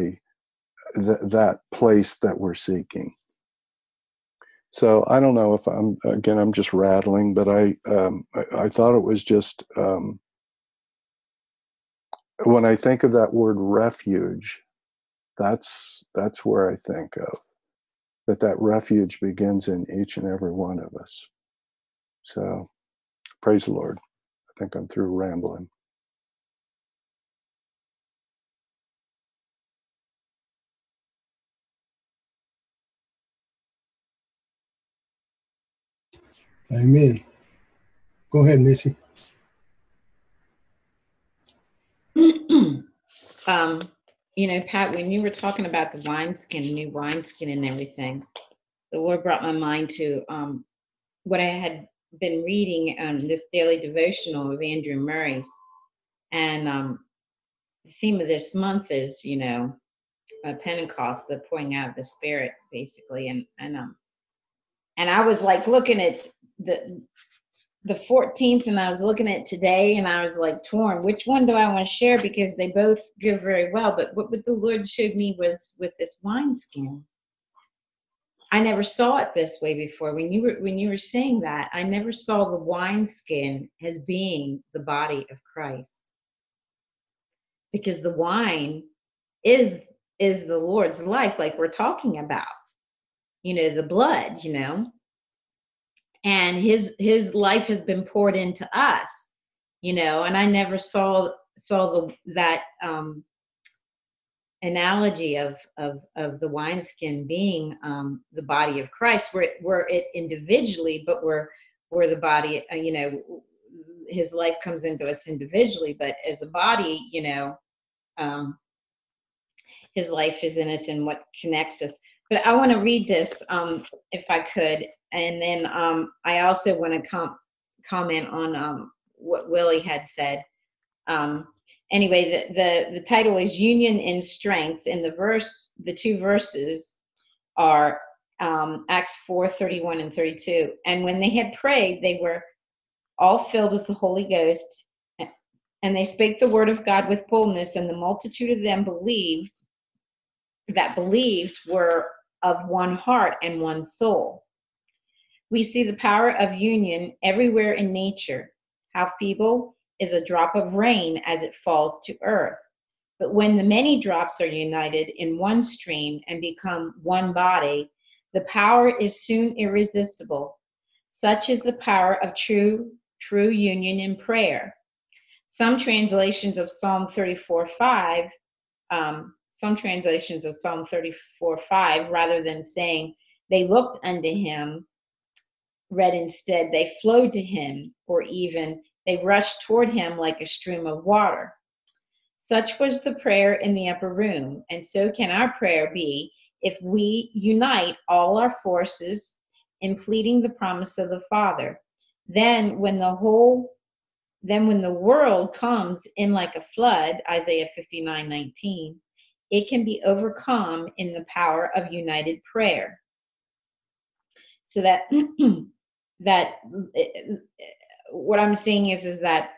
that place that we're seeking. So I don't know if I'm just rattling, but I thought it was just, when I think of that word refuge, that's where I think of that refuge begins in each and every one of us. So praise the Lord. I think I'm through rambling. Amen. Go ahead, Missy. Pat, when you were talking about the wineskin, new wineskin and everything, the Lord brought my mind to what I had been reading, this daily devotional of Andrew Murray's. And the theme of this month is, Pentecost, the pouring out of the Spirit, basically. And I was like looking at the 14th, and I was looking at today, and I was like torn. Which one do I want to share? Because they both go very well. But what the Lord showed me was with this wineskin. I never saw it this way before. When you were saying that, I never saw the wineskin as being the body of Christ, because the wine is the Lord's life, like we're talking about. The blood. And his life has been poured into us, and I never saw that analogy of the wineskin being the body of Christ, where it individually, but we're the body. His life comes into us individually, but as a body, his life is in us and what connects us. But I want to read this, if I could, and then I also want to comment on what Willie had said. Anyway, the title is Union in Strength, and the two verses are Acts 4:31 and 32. And when they had prayed, they were all filled with the Holy Ghost, and they spake the word of God with boldness, and the multitude of them that believed were of one heart and one soul. We see the power of union everywhere in nature. How feeble is a drop of rain as it falls to earth. But when the many drops are united in one stream and become one body, the power is soon irresistible. Such is the power of true union in prayer. Some translations of Psalm 34:5, rather than saying they looked unto him, read instead they flowed to him, or even they rushed toward him like a stream of water. Such was the prayer in the upper room, and so can our prayer be if we unite all our forces in pleading the promise of the Father. Then when the world comes in like a flood, Isaiah 59:19, it can be overcome in the power of united prayer. So that what I'm saying is that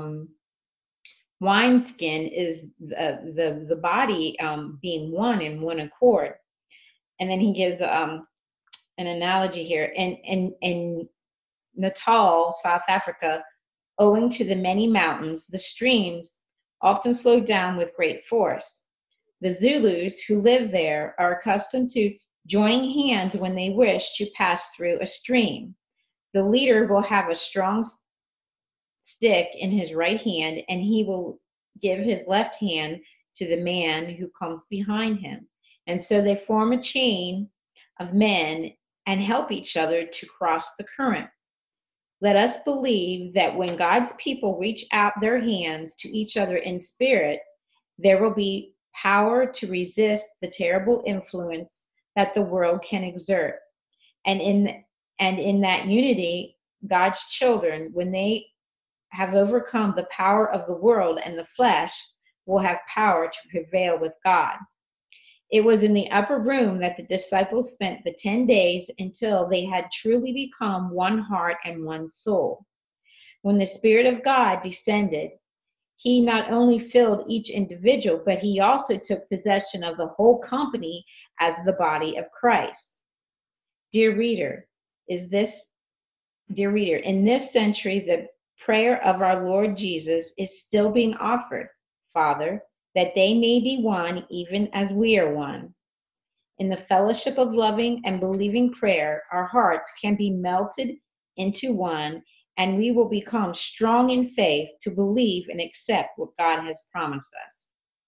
wineskin is the body being one in one accord. And then he gives an analogy here. In Natal, South Africa, owing to the many mountains, the streams often flow down with great force. The Zulus who live there are accustomed to joining hands when they wish to pass through a stream. The leader will have a strong stick in his right hand, and he will give his left hand to the man who comes behind him. And so they form a chain of men and help each other to cross the current. Let us believe that when God's people reach out their hands to each other in spirit, there will be power to resist the terrible influence that the world can exert. And in that unity, God's children, when they have overcome the power of the world and the flesh, will have power to prevail with God. It was in the upper room that the disciples spent the 10 days until they had truly become one heart and one soul. when the Spirit of God descended, he not only filled each individual, but he also took possession of the whole company as the body of Christ. Dear reader, in this century, the prayer of our Lord Jesus is still being offered. Father, that they may be one even as we are one. In the fellowship of loving and believing prayer, our hearts can be melted into one, and we will become strong in faith to believe and accept what God has promised us.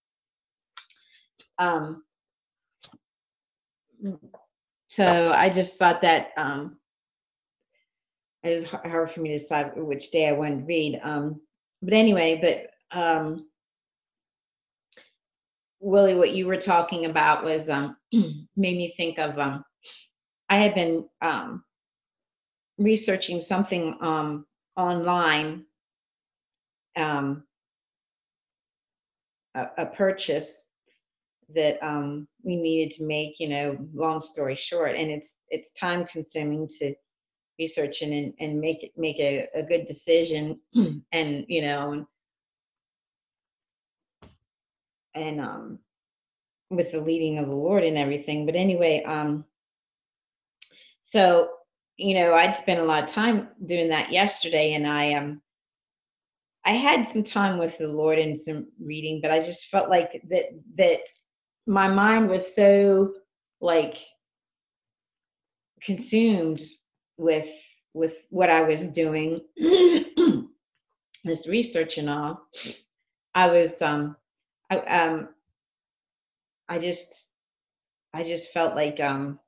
So I just thought that it was hard for me to decide which day I wanted to read. But anyway, Willie, what you were talking about was made me think of I had been researching something online, a purchase that we needed to make, long story short, and it's time consuming to research and make a good decision and with the leading of the Lord and everything. But anyway, so I'd spent a lot of time doing that yesterday, and I had some time with the Lord and some reading, but I just felt like that my mind was so like consumed with what I was doing, this research and all. I was I just felt like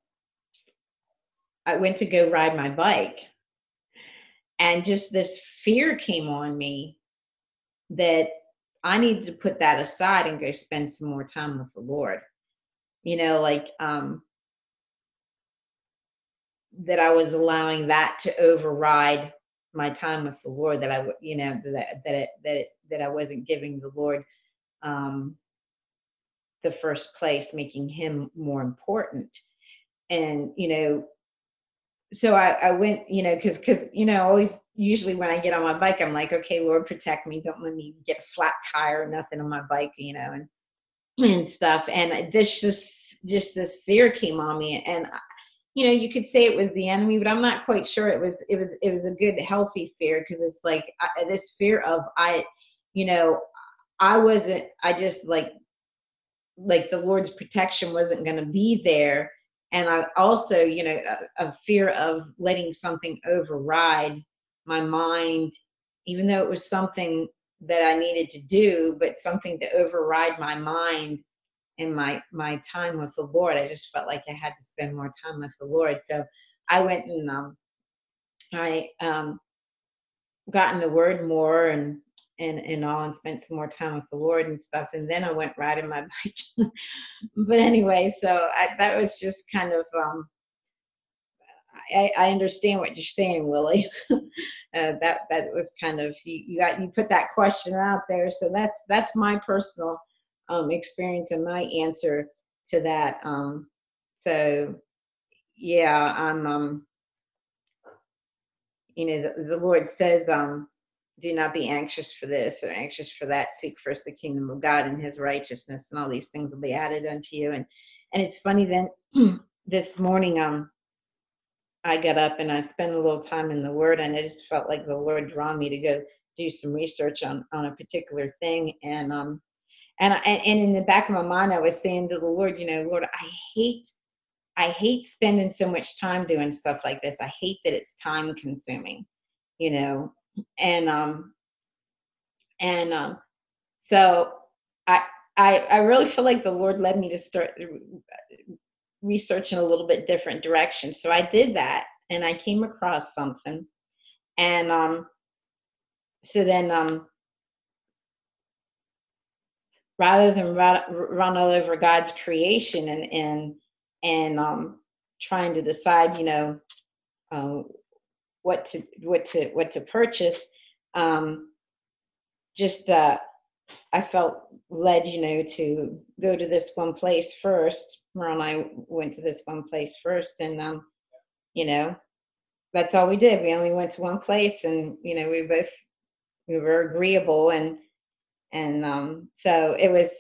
I went to go ride my bike, and just this fear came on me that I needed to put that aside and go spend some more time with the Lord. That I was allowing that to override my time with the Lord, that I wasn't giving the Lord the first place, making him more important. And so I went, because always, usually when I get on my bike, I'm like, okay, Lord, protect me, don't let me get a flat tire or nothing on my bike, and stuff. And this just this fear came on me, and you could say it was the enemy, but I'm not quite sure. It was a good, healthy fear, because it's like this fear of I just like the Lord's protection wasn't going to be there. And I also, a fear of letting something override my mind, even though it was something that I needed to do, but something to override my mind and my time with the Lord. I just felt like I had to spend more time with the Lord. So I went and I got in the Word more and all, and spent some more time with the Lord and stuff. And then I went riding my bike. But anyway, so that was just kind of, I understand what you're saying, Willie. That was kind of, you put that question out there. So that's my personal experience and my answer to that. So yeah, I'm, the Lord says, do not be anxious for this or anxious for that. Seek first the kingdom of God and his righteousness, and all these things will be added unto you. And it's funny, then this morning, I got up and I spent a little time in the Word, and I just felt like the Lord draw me to go do some research on a particular thing. And in the back of my mind, I was saying to the Lord, Lord, I hate spending so much time doing stuff like this. I hate that it's time consuming, and so I really feel like the Lord led me to start researching a little bit different direction. So I did that, and I came across something, and so then rather than run all over God's creation and trying to decide, what to purchase, I felt led, to go to this one place first. Merle and I went to this one place first, and that's all we did. We only went to one place, and we were agreeable, and so it was,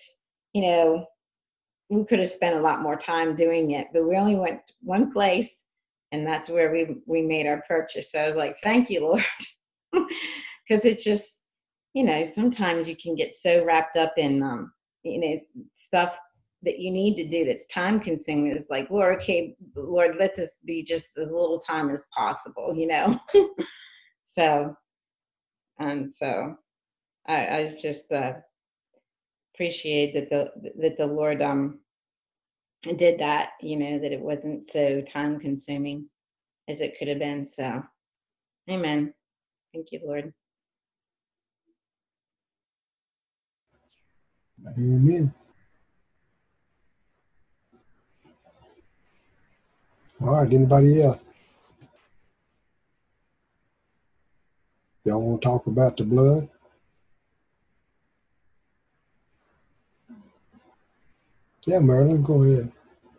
we could have spent a lot more time doing it, but we only went one place, and that's where we made our purchase. So I was like, thank you, Lord. Because it's just, sometimes you can get so wrapped up in, stuff that you need to do that's time consuming. It's like, Lord, okay, Lord, let this be just as little time as possible, So, and so I just appreciate that the Lord did that, that it wasn't so time consuming as it could have been. So, amen. Thank you, Lord. Amen. All right, anybody else? Y'all want to talk about the blood? Yeah, Marilyn, go ahead.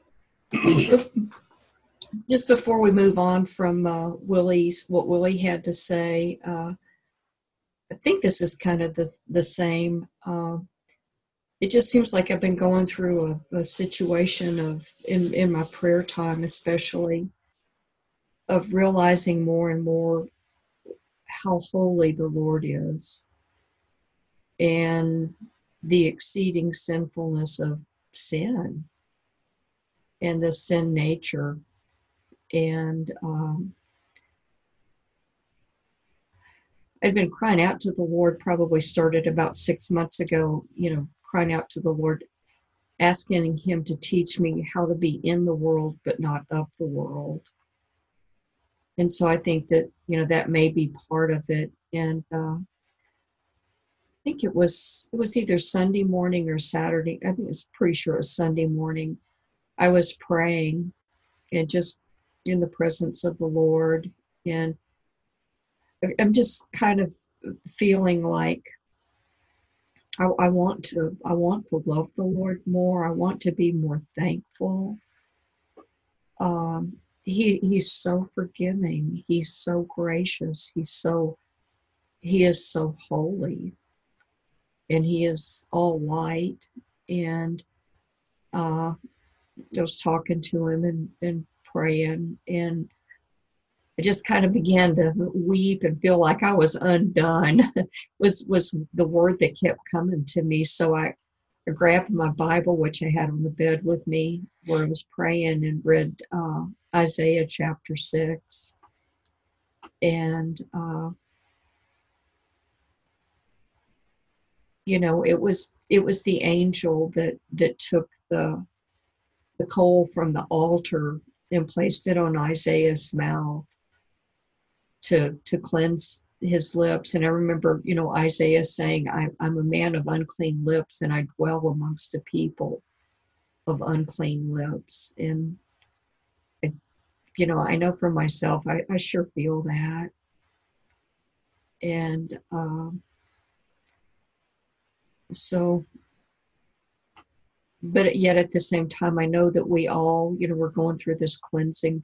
Just before we move on from what Willie had to say, I think this is kind of the same. It just seems like I've been going through a situation in my prayer time, especially, of realizing more and more how holy the Lord is and the exceeding sinfulness of sin and the sin nature. And I'd been crying out to the Lord, probably started about 6 months ago, crying out to the Lord, asking him to teach me how to be in the world, but not of the world. And so I think that, that may be part of it. And I think it was either Sunday morning or Saturday. I think it's pretty sure it was Sunday morning. I was praying and just in the presence of the Lord. And I'm just kind of feeling like I want to love the Lord more. I want to be more thankful. He's so forgiving. He's so gracious. He is so holy, and he is all light. And I was talking to him and praying, and I just kind of began to weep and feel like I was undone. was the word that kept coming to me. So I grabbed my Bible, which I had on the bed with me, where I was praying, and read Isaiah chapter 6. And it was the angel that took the coal from the altar and placed it on Isaiah's mouth to cleanse his lips. And I remember, Isaiah saying, I'm a man of unclean lips, and I dwell amongst a people of unclean lips. And I know for myself, I sure feel that. And so, but yet at the same time, I know that we all, we're going through this cleansing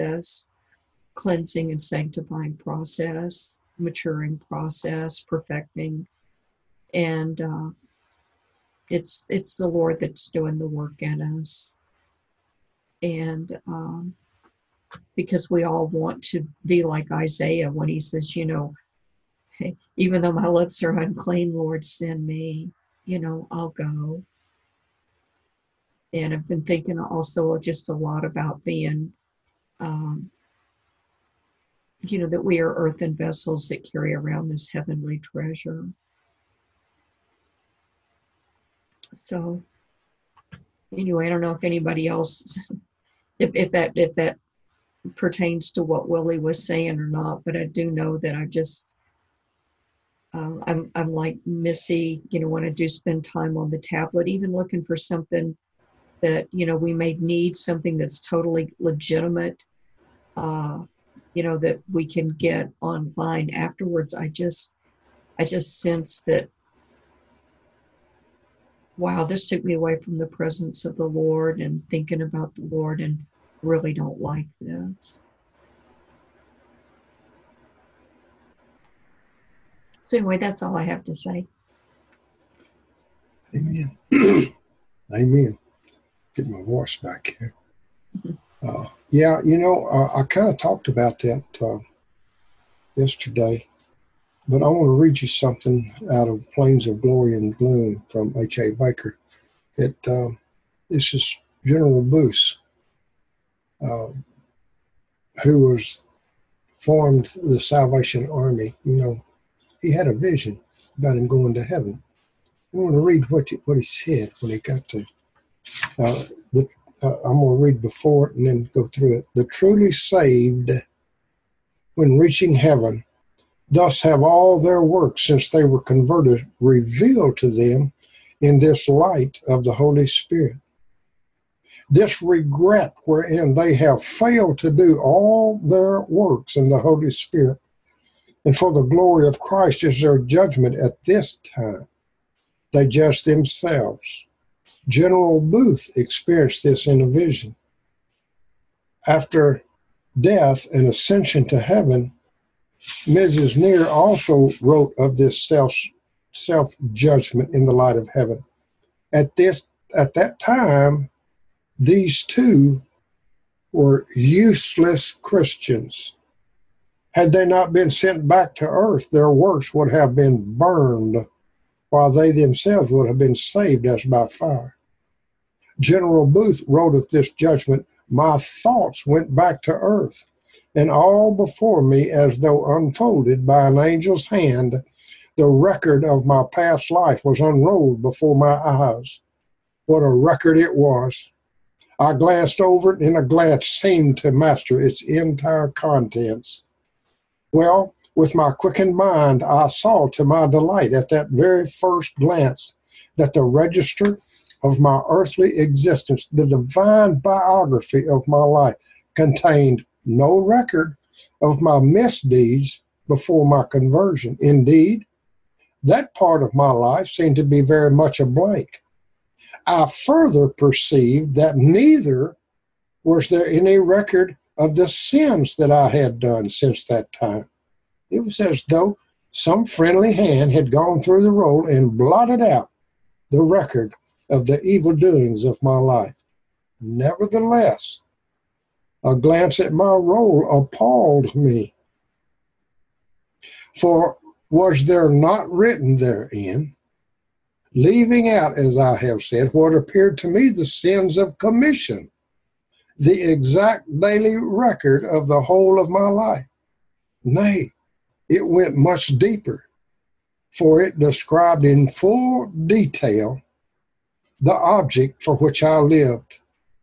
and sanctifying process, maturing process, perfecting. And it's the Lord that's doing the work in us. And because we all want to be like Isaiah when he says, hey, even though my lips are unclean, Lord, send me, I'll go. And I've been thinking also just a lot about being, that we are earthen vessels that carry around this heavenly treasure. So anyway, I don't know if anybody else, if that pertains to what Willie was saying or not, but I do know that I just, I'm like Missy, when I do spend time on the tablet, even looking for something that, we may need, something that's totally legitimate, that we can get online afterwards. I just sense that, wow, this took me away from the presence of the Lord and thinking about the Lord, and really don't like this. So anyway, that's all I have to say. Amen. Amen. Get my voice back here. Yeah, I kind of talked about that yesterday, but I want to read you something out of Plains of Glory and Gloom from H.A. Baker. This is General Booth, who formed the Salvation Army. He had a vision about him going to heaven. I want to read what he said when he got to. I'm going to read before it and then go through it. The truly saved, when reaching heaven, thus have all their works, since they were converted, revealed to them in this light of the Holy Spirit. This regret wherein they have failed to do all their works in the Holy Spirit, and for the glory of Christ is their judgment at this time. They judge themselves. General Booth experienced this in a vision. After death and ascension to heaven, Mrs. Neer also wrote of this self-judgment in the light of heaven. At that time, these two were useless Christians. Had they not been sent back to earth, their works would have been burned, while they themselves would have been saved as by fire. General Booth wrote of this judgment, my thoughts went back to earth, and all before me, as though unfolded by an angel's hand, the record of my past life was unrolled before my eyes. What a record it was. I glanced over it, and a glance seemed to master its entire contents. Well, with my quickened mind, I saw to my delight at that very first glance that the register of my earthly existence, the divine biography of my life, contained no record of my misdeeds before my conversion. Indeed, that part of my life seemed to be very much a blank. I further perceived that neither was there any record of the sins that I had done since that time. It was as though some friendly hand had gone through the roll and blotted out the record of the evil doings of my life. Nevertheless, a glance at my roll appalled me. For was there not written therein, leaving out, as I have said, what appeared to me the sins of commission, the exact daily record of the whole of my life? Nay, it went much deeper, for it described in full detail the object for which I lived,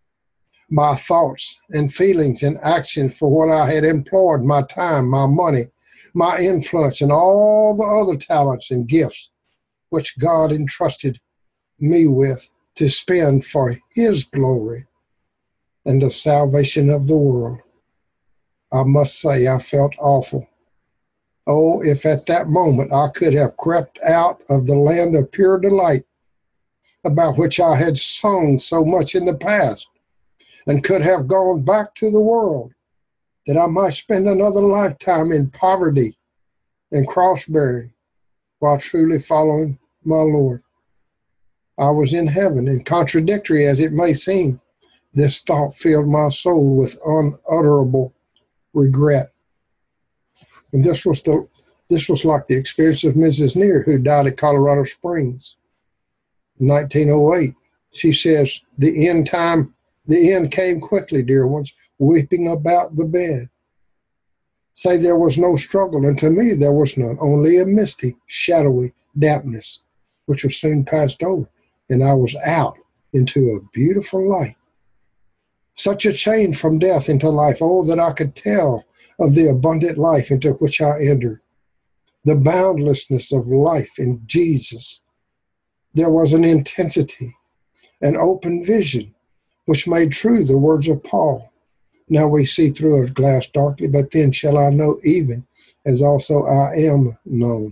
my thoughts and feelings and actions for what I had employed my time, my money, my influence, and all the other talents and gifts which God entrusted me with to spend for His glory and the salvation of the world. I must say I felt awful. Oh, if at that moment I could have crept out of the land of pure delight, about which I had sung so much in the past, and could have gone back to the world, that I might spend another lifetime in poverty and cross-bearing while truly following my Lord. I was in heaven, and contradictory as it may seem, this thought filled my soul with unutterable regret. And this was like the experience of Mrs. Neer, who died at Colorado Springs in 1908. She says, the end came quickly, dear ones, weeping about the bed. Say there was no struggle, and to me there was none, only a misty, shadowy dampness, which was soon passed over, and I was out into a beautiful light. Such a change from death into life, oh, that I could tell of the abundant life into which I entered, the boundlessness of life in Jesus. There was an intensity, an open vision, which made true the words of Paul. Now we see through a glass darkly, but then shall I know even as also I am known.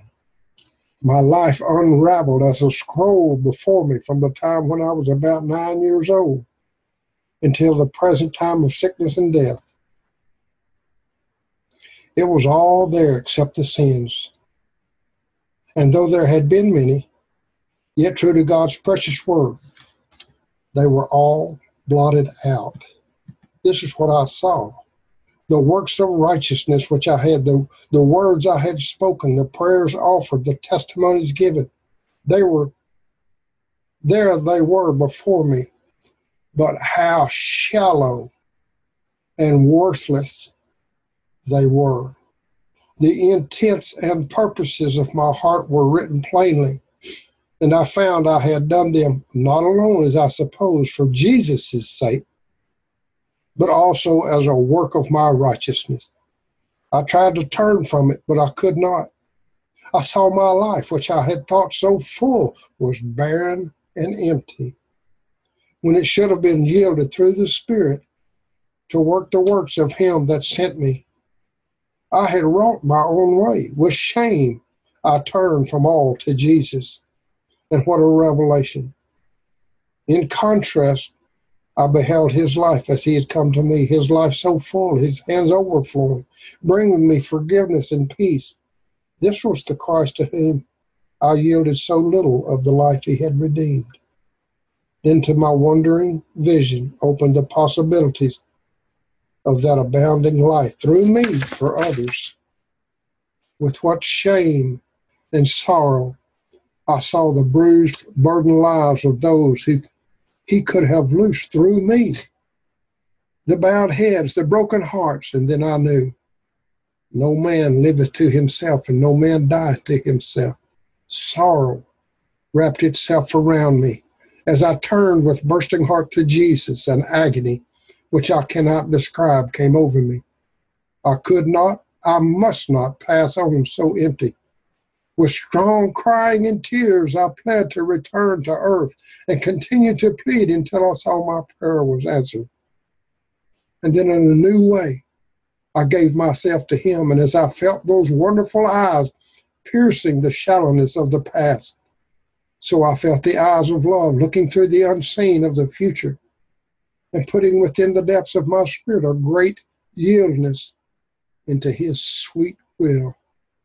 My life unraveled as a scroll before me from the time when I was about 9 years old until the present time of sickness and death. It was all there except the sins. And though there had been many, yet true to God's precious word, they were all blotted out. This is what I saw. The works of righteousness which I had, the words I had spoken, the prayers offered, the testimonies given, they were before me. But how shallow and worthless they were. The intents and purposes of my heart were written plainly, and I found I had done them not alone, as I suppose, for Jesus' sake, but also as a work of my righteousness. I tried to turn from it, but I could not. I saw my life, which I had thought so full, was barren and empty, when it should have been yielded through the Spirit to work the works of him that sent me. I had wrought my own way. With shame, I turned from all to Jesus. And what a revelation. In contrast, I beheld his life as he had come to me, his life so full, his hands overflowing, bringing me forgiveness and peace. This was the Christ to whom I yielded so little of the life he had redeemed. Into my wondering vision opened the possibilities of that abounding life through me for others. With what shame and sorrow I saw the bruised, burdened lives of those who he could have loosed through me. The bowed heads, the broken hearts, and then I knew no man liveth to himself, and no man dieth to himself. Sorrow wrapped itself around me as I turned with bursting heart to Jesus, and agony, which I cannot describe, came over me. I could not, I must not pass on so empty. With strong crying and tears, I pled to return to earth and continued to plead until I saw my prayer was answered. And then in a new way, I gave myself to him, and as I felt those wonderful eyes piercing the shallowness of the past, so I felt the eyes of love looking through the unseen of the future and putting within the depths of my spirit a great yieldedness into his sweet will.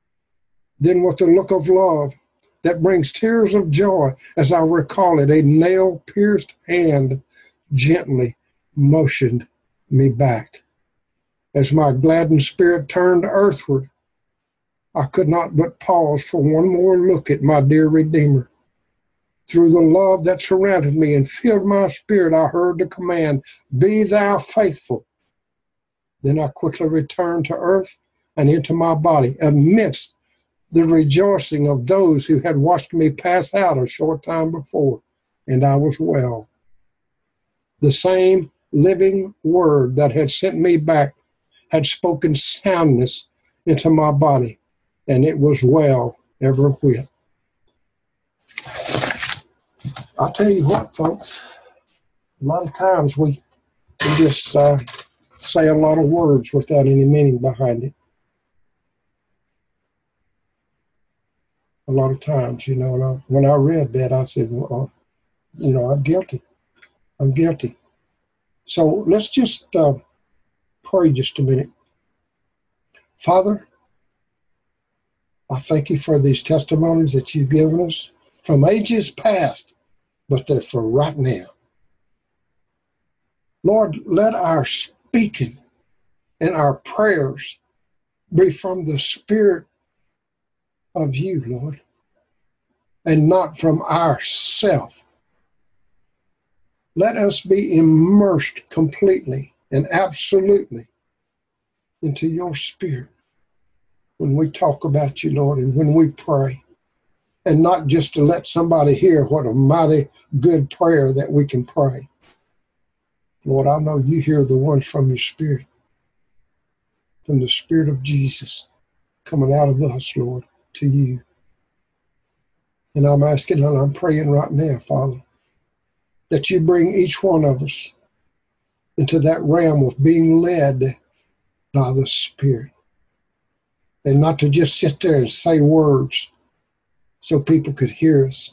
Then with the look of love that brings tears of joy, as I recall it, a nail-pierced hand gently motioned me back. As my gladdened spirit turned earthward, I could not but pause for one more look at my dear Redeemer. Through the love that surrounded me and filled my spirit, I heard the command, "Be thou faithful." Then I quickly returned to earth and into my body, amidst the rejoicing of those who had watched me pass out a short time before, and I was well. The same living word that had sent me back had spoken soundness into my body, and it was well ever with. I'll tell you what, folks, a lot of times we just say a lot of words without any meaning behind it. A lot of times, you know, and when I read that, I said, well, you know, I'm guilty. I'm guilty. So let's just pray just a minute. Father, I thank you for these testimonies that you've given us from ages past, but they're for right now. Lord, let our speaking and our prayers be from the Spirit of you, Lord, and not from ourself. Let us be immersed completely and absolutely into your Spirit when we talk about you, Lord, and when we pray, and not just to let somebody hear what a mighty good prayer that we can pray. Lord, I know you hear the ones from your Spirit, from the Spirit of Jesus coming out of us, Lord, to you. And I'm asking and I'm praying right now, Father, that you bring each one of us into that realm of being led by the Spirit, and not to just sit there and say words so people could hear us,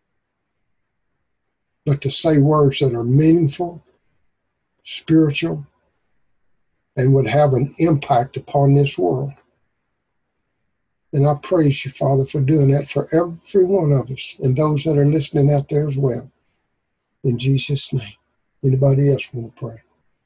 but to say words that are meaningful, spiritual, and would have an impact upon this world. And I praise you, Father, for doing that for every one of us and those that are listening out there as well. In Jesus' name. Anybody else want to pray?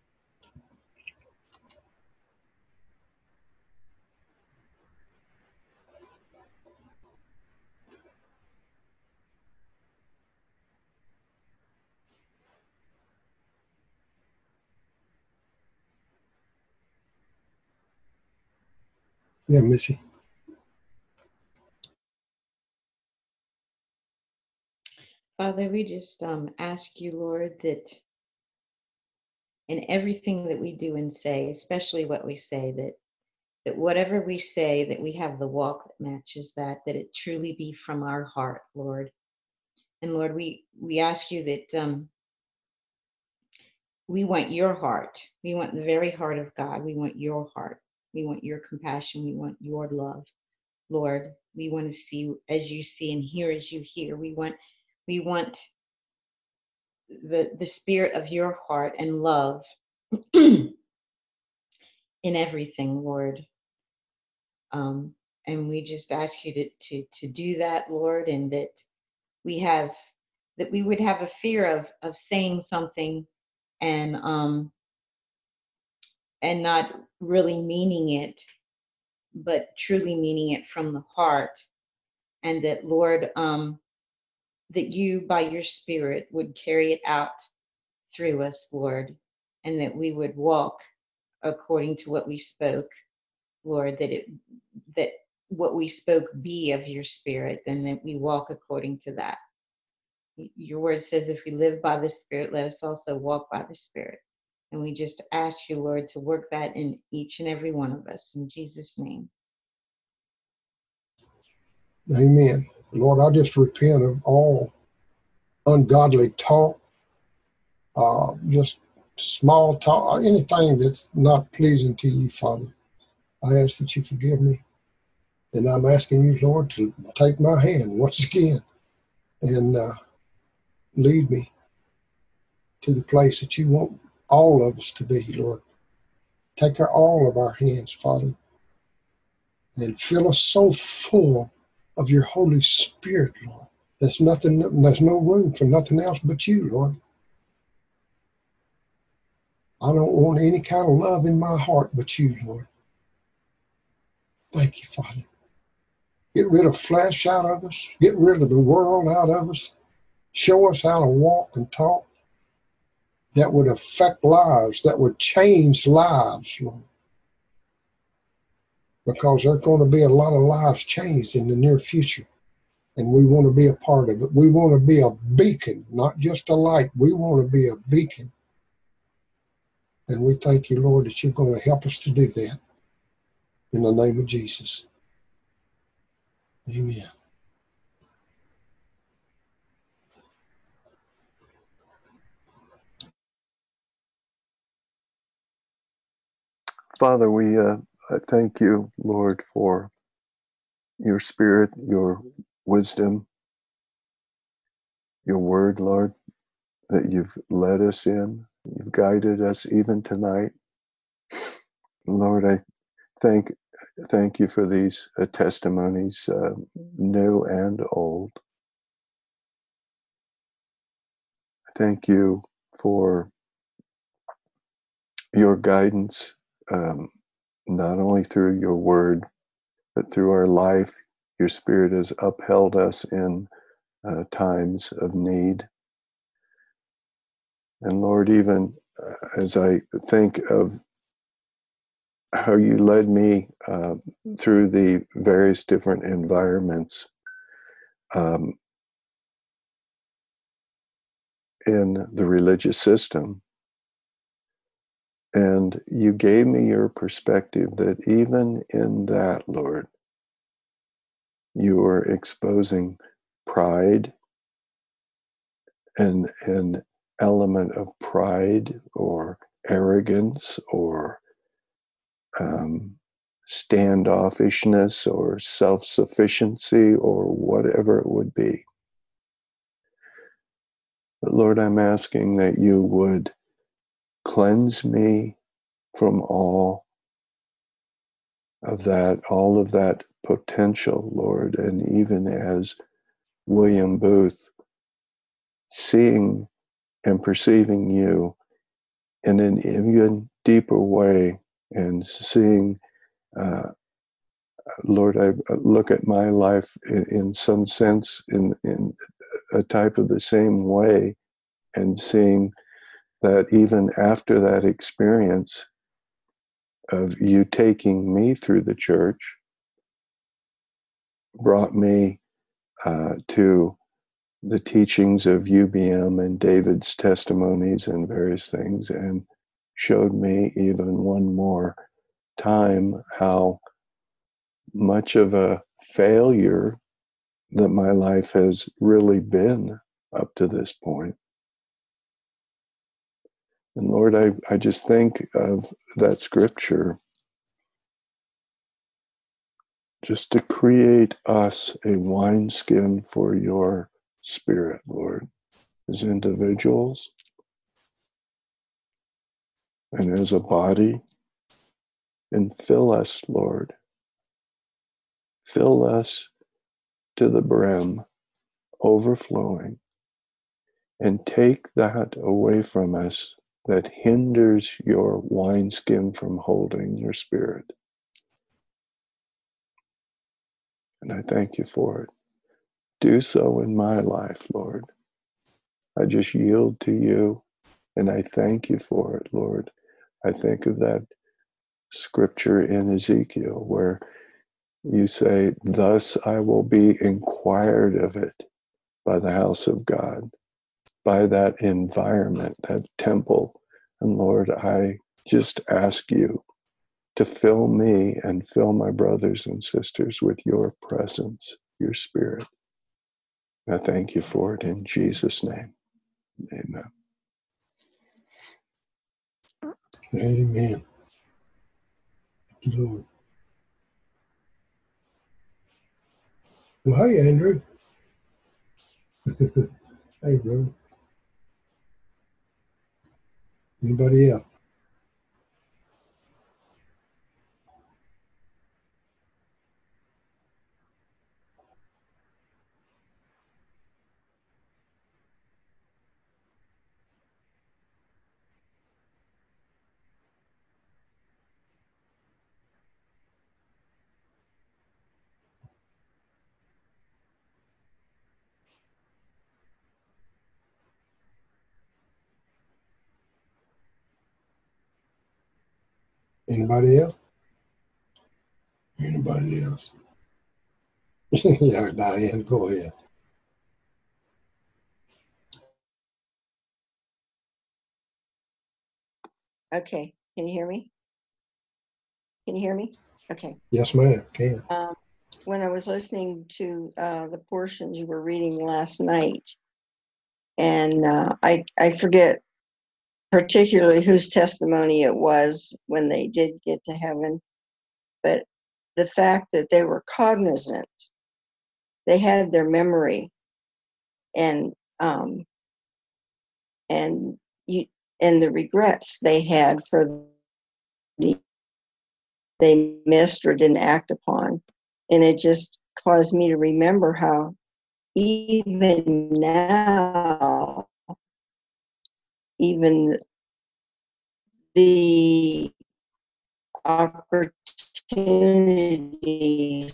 Yeah, Missy. Father, we just ask you, Lord, that in everything that we do and say, especially what we say, that whatever we say, that we have the walk that matches that it truly be from our heart, Lord. And Lord, we ask you that we want your heart. We want the very heart of God. We want your heart. We want your compassion. We want your love, Lord. We want to see as you see and hear as you hear. We want the spirit of your heart and love in everything, Lord. And we just ask you to do that, Lord, and that we would have a fear of saying something and not really meaning it, but truly meaning it from the heart. And that, Lord, that you by your spirit would carry it out through us, Lord, and that we would walk according to what we spoke, Lord, that what we spoke be of your spirit, and that we walk according to that. Your word says, if we live by the Spirit, let us also walk by the Spirit. And we just ask you, Lord, to work that in each and every one of us. In Jesus' name. Amen. Lord, I just repent of all ungodly talk, just small talk, anything that's not pleasing to you, Father. I ask that you forgive me. And I'm asking you, Lord, to take my hand once again and lead me to the place that you want all of us to be, Lord. Take all of our hands, Father, and fill us so full of your Holy Spirit, Lord. There's no room for nothing else but you, Lord. I don't want any kind of love in my heart but you, Lord. Thank you, Father. Get rid of flesh out of us. Get rid of the world out of us. Show us how to walk and talk that would affect lives, that would change lives, Lord. Because there's going to be a lot of lives changed in the near future. And we want to be a part of it. We want to be a beacon, not just a light. We want to be a beacon. And we thank you, Lord, that you're going to help us to do that. In the name of Jesus. Amen. Father, we thank you, Lord, for your spirit, your wisdom, your word, Lord, that you've led us in. You've guided us even tonight. Lord, I thank you for these testimonies, new and old. Thank you for your guidance, not only through your word, but through our life. Your spirit has upheld us in times of need. And Lord, even as I think of how you led me through the various different environments in the religious system, and you gave me your perspective that even in that, Lord, you are exposing pride and an element of pride or arrogance or standoffishness or self-sufficiency or whatever it would be. But Lord, I'm asking that you would cleanse me from all of that potential, Lord, and even as William Booth, seeing and perceiving you in an even deeper way, and seeing, Lord, I look at my life in some sense in a type of the same way, and seeing that even after that experience of you taking me through the church, brought me to the teachings of UBM and David's testimonies and various things, and showed me even one more time how much of a failure that my life has really been up to this point. And Lord, I just think of that scripture, just to create us a wineskin for your Spirit, Lord, as individuals and as a body. And fill us, Lord. Fill us to the brim, overflowing, and take that away from us that hinders your wineskin from holding your Spirit. And I thank you for it. Do so in my life, Lord. I just yield to you, and I thank you for it, Lord. I think of that scripture in Ezekiel where you say, "Thus I will be inquired of it by the house of God," by that environment, that temple. And Lord, I just ask you to fill me and fill my brothers and sisters with your presence, your Spirit. I thank you for it in Jesus' name. Amen. Amen. Thank you, Lord. Well, hey, Andrew. Hey, bro. Anybody else? Anybody else? Anybody else? Yeah, Diane, go ahead. Okay, can you hear me? Can you hear me? Okay. Yes, ma'am. Can. When I was listening to the portions you were reading last night, and I forget particularly whose testimony it was when they did get to heaven, but the fact that they were cognizant, they had their memory, and you and the regrets they had for they missed or didn't act upon, and it just caused me to remember how even now, even the opportunities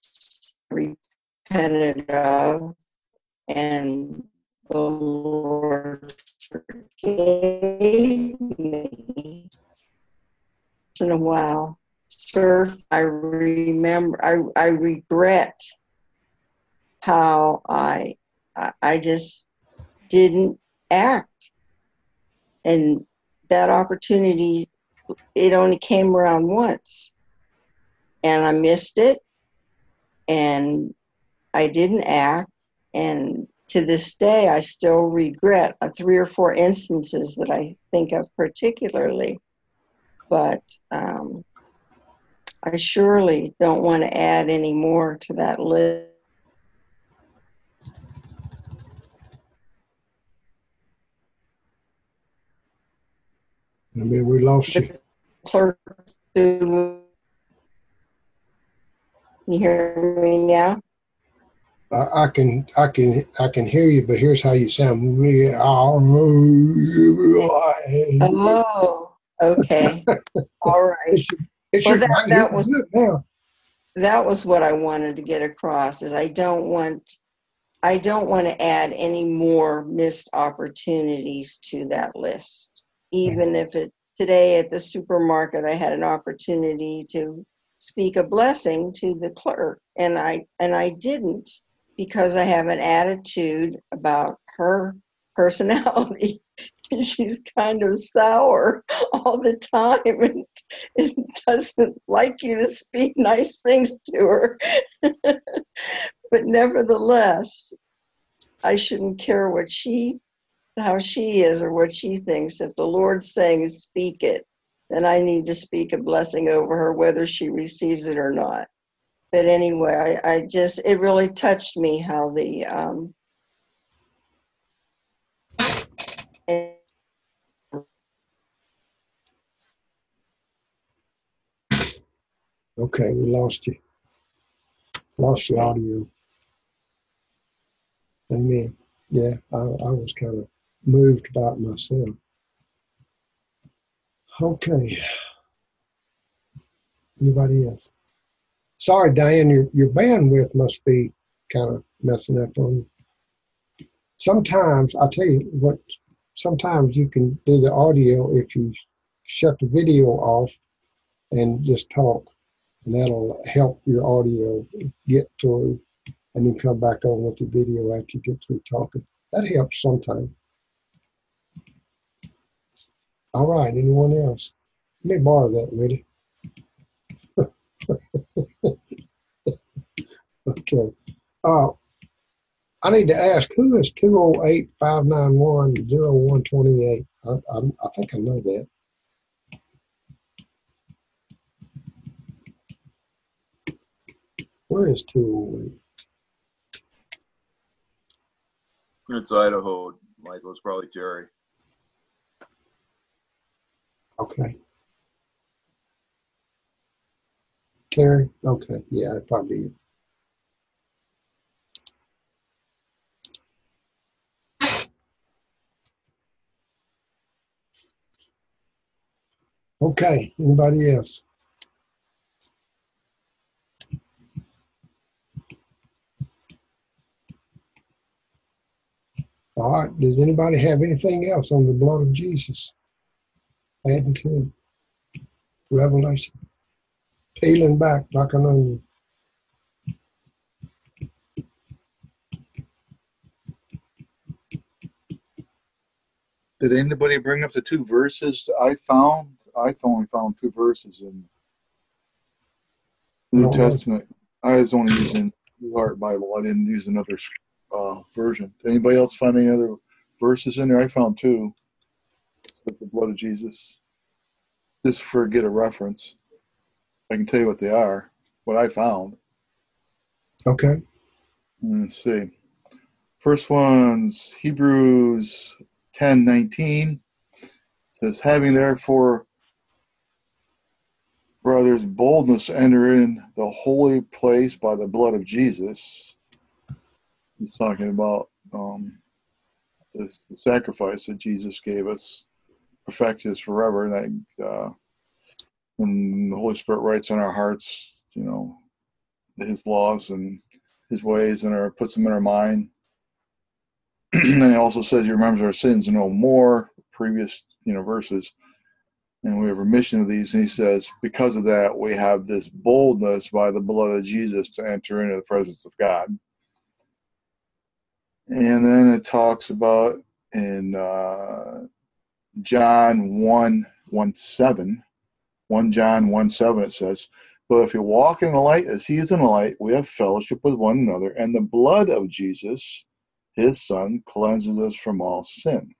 repented of, and the Lord forgave me. Once in a while, I remember, I regret how I just didn't act. And that opportunity, it only came around once. And I missed it. And I didn't act. And to this day, I still regret 3 or 4 instances that I think of particularly. But I surely don't want to add any more to that list. I mean, we lost you. Clerk who You hear me now? I can hear you, but here's how you sound. Oh, okay. All right. It's Well, your I can hear that was you now. that was what I wanted to get across. Is I don't want to add any more missed opportunities to that list. Even if today at the supermarket I had an opportunity to speak a blessing to the clerk, and I didn't, because I have an attitude about her personality. She's kind of sour all the time and doesn't like you to speak nice things to her. But nevertheless, I shouldn't care how she is or what she thinks. If the Lord's saying speak it, then I need to speak a blessing over her, whether she receives it or not. But anyway, it really touched me how Okay, we lost you. Lost your audio. Amen. Yeah, I was kind of moved about myself. Okay. Anybody else? Sorry, Diane, your bandwidth must be kind of messing up on you. Sometimes, I'll tell you what, sometimes you can do the audio if you shut the video off and just talk, and that'll help your audio get through, and then come back on with the video after you get through talking. That helps sometimes. All right, anyone else? Let me borrow that, Liddy. Okay. I need to ask, who is 208-591-0128? I think I know that. Where is 208? It's Idaho, Michael. It's probably Terry. Okay. Terry? Okay. Yeah, it probably is. Okay. Anybody else? All right. Does anybody have anything else on the blood of Jesus? Adding to Revelation. Peeling back like an onion. Did anybody bring up the two verses I found? I only found two verses in the New Testament. I was only using the Heart Bible. I didn't use another version. Did anybody else find any other verses in there? I found two with the blood of Jesus. Just forget a reference. I can tell you what they are, what I found. Okay. Let's see. First one's Hebrews 10:19. It says, having therefore, brothers, boldness to enter in the holy place by the blood of Jesus. He's talking about the sacrifice that Jesus gave us, perfect us forever. That when the Holy Spirit writes on our hearts, His laws and His ways, and puts them in our mind. And then He also says He remembers our sins no more. Previous verses. And we have remission of these. And He says, because of that, we have this boldness by the blood of Jesus to enter into the presence of God. And then it talks about in John 1:17, 1 John 1:7, it says, but if you walk in the light as He is in the light, we have fellowship with one another, and the blood of Jesus, His Son, cleanses us from all sin.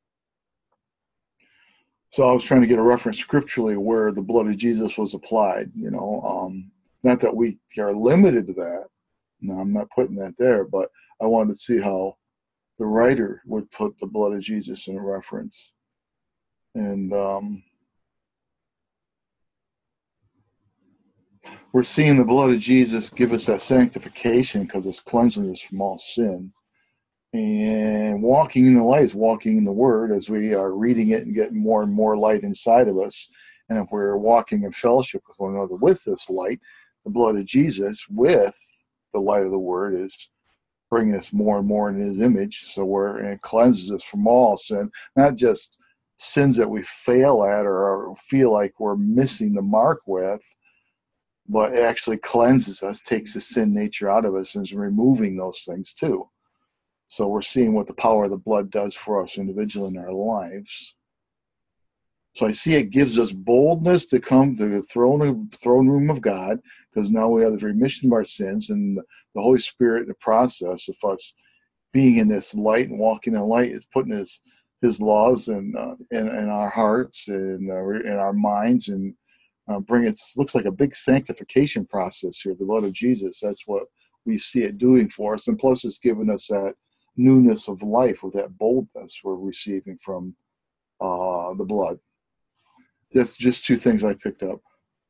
So I was trying to get a reference scripturally where the blood of Jesus was applied, not that we are limited to that. No, I'm not putting that there, but I wanted to see how the writer would put the blood of Jesus in a reference. And we're seeing the blood of Jesus give us that sanctification because it's cleansing us from all sin. And walking in the light is walking in the Word as we are reading it and getting more and more light inside of us. And if we're walking in fellowship with one another with this light, the blood of Jesus with the light of the Word is bringing us more and more in His image. So and it cleanses us from all sin, not just sins that we fail at or feel like we're missing the mark with, but it actually cleanses us, takes the sin nature out of us, and is removing those things too. So we're seeing what the power of the blood does for us individually in our lives. So I see it gives us boldness to come to the throne room of God, because now we have the remission of our sins, and the Holy Spirit in the process of us being in this light and walking in light is putting His laws in our hearts and in our minds, and looks like a big sanctification process here. The blood of Jesus, that's what we see it doing for us, and plus it's giving us that newness of life with that boldness we're receiving from the blood. That's just two things I picked up.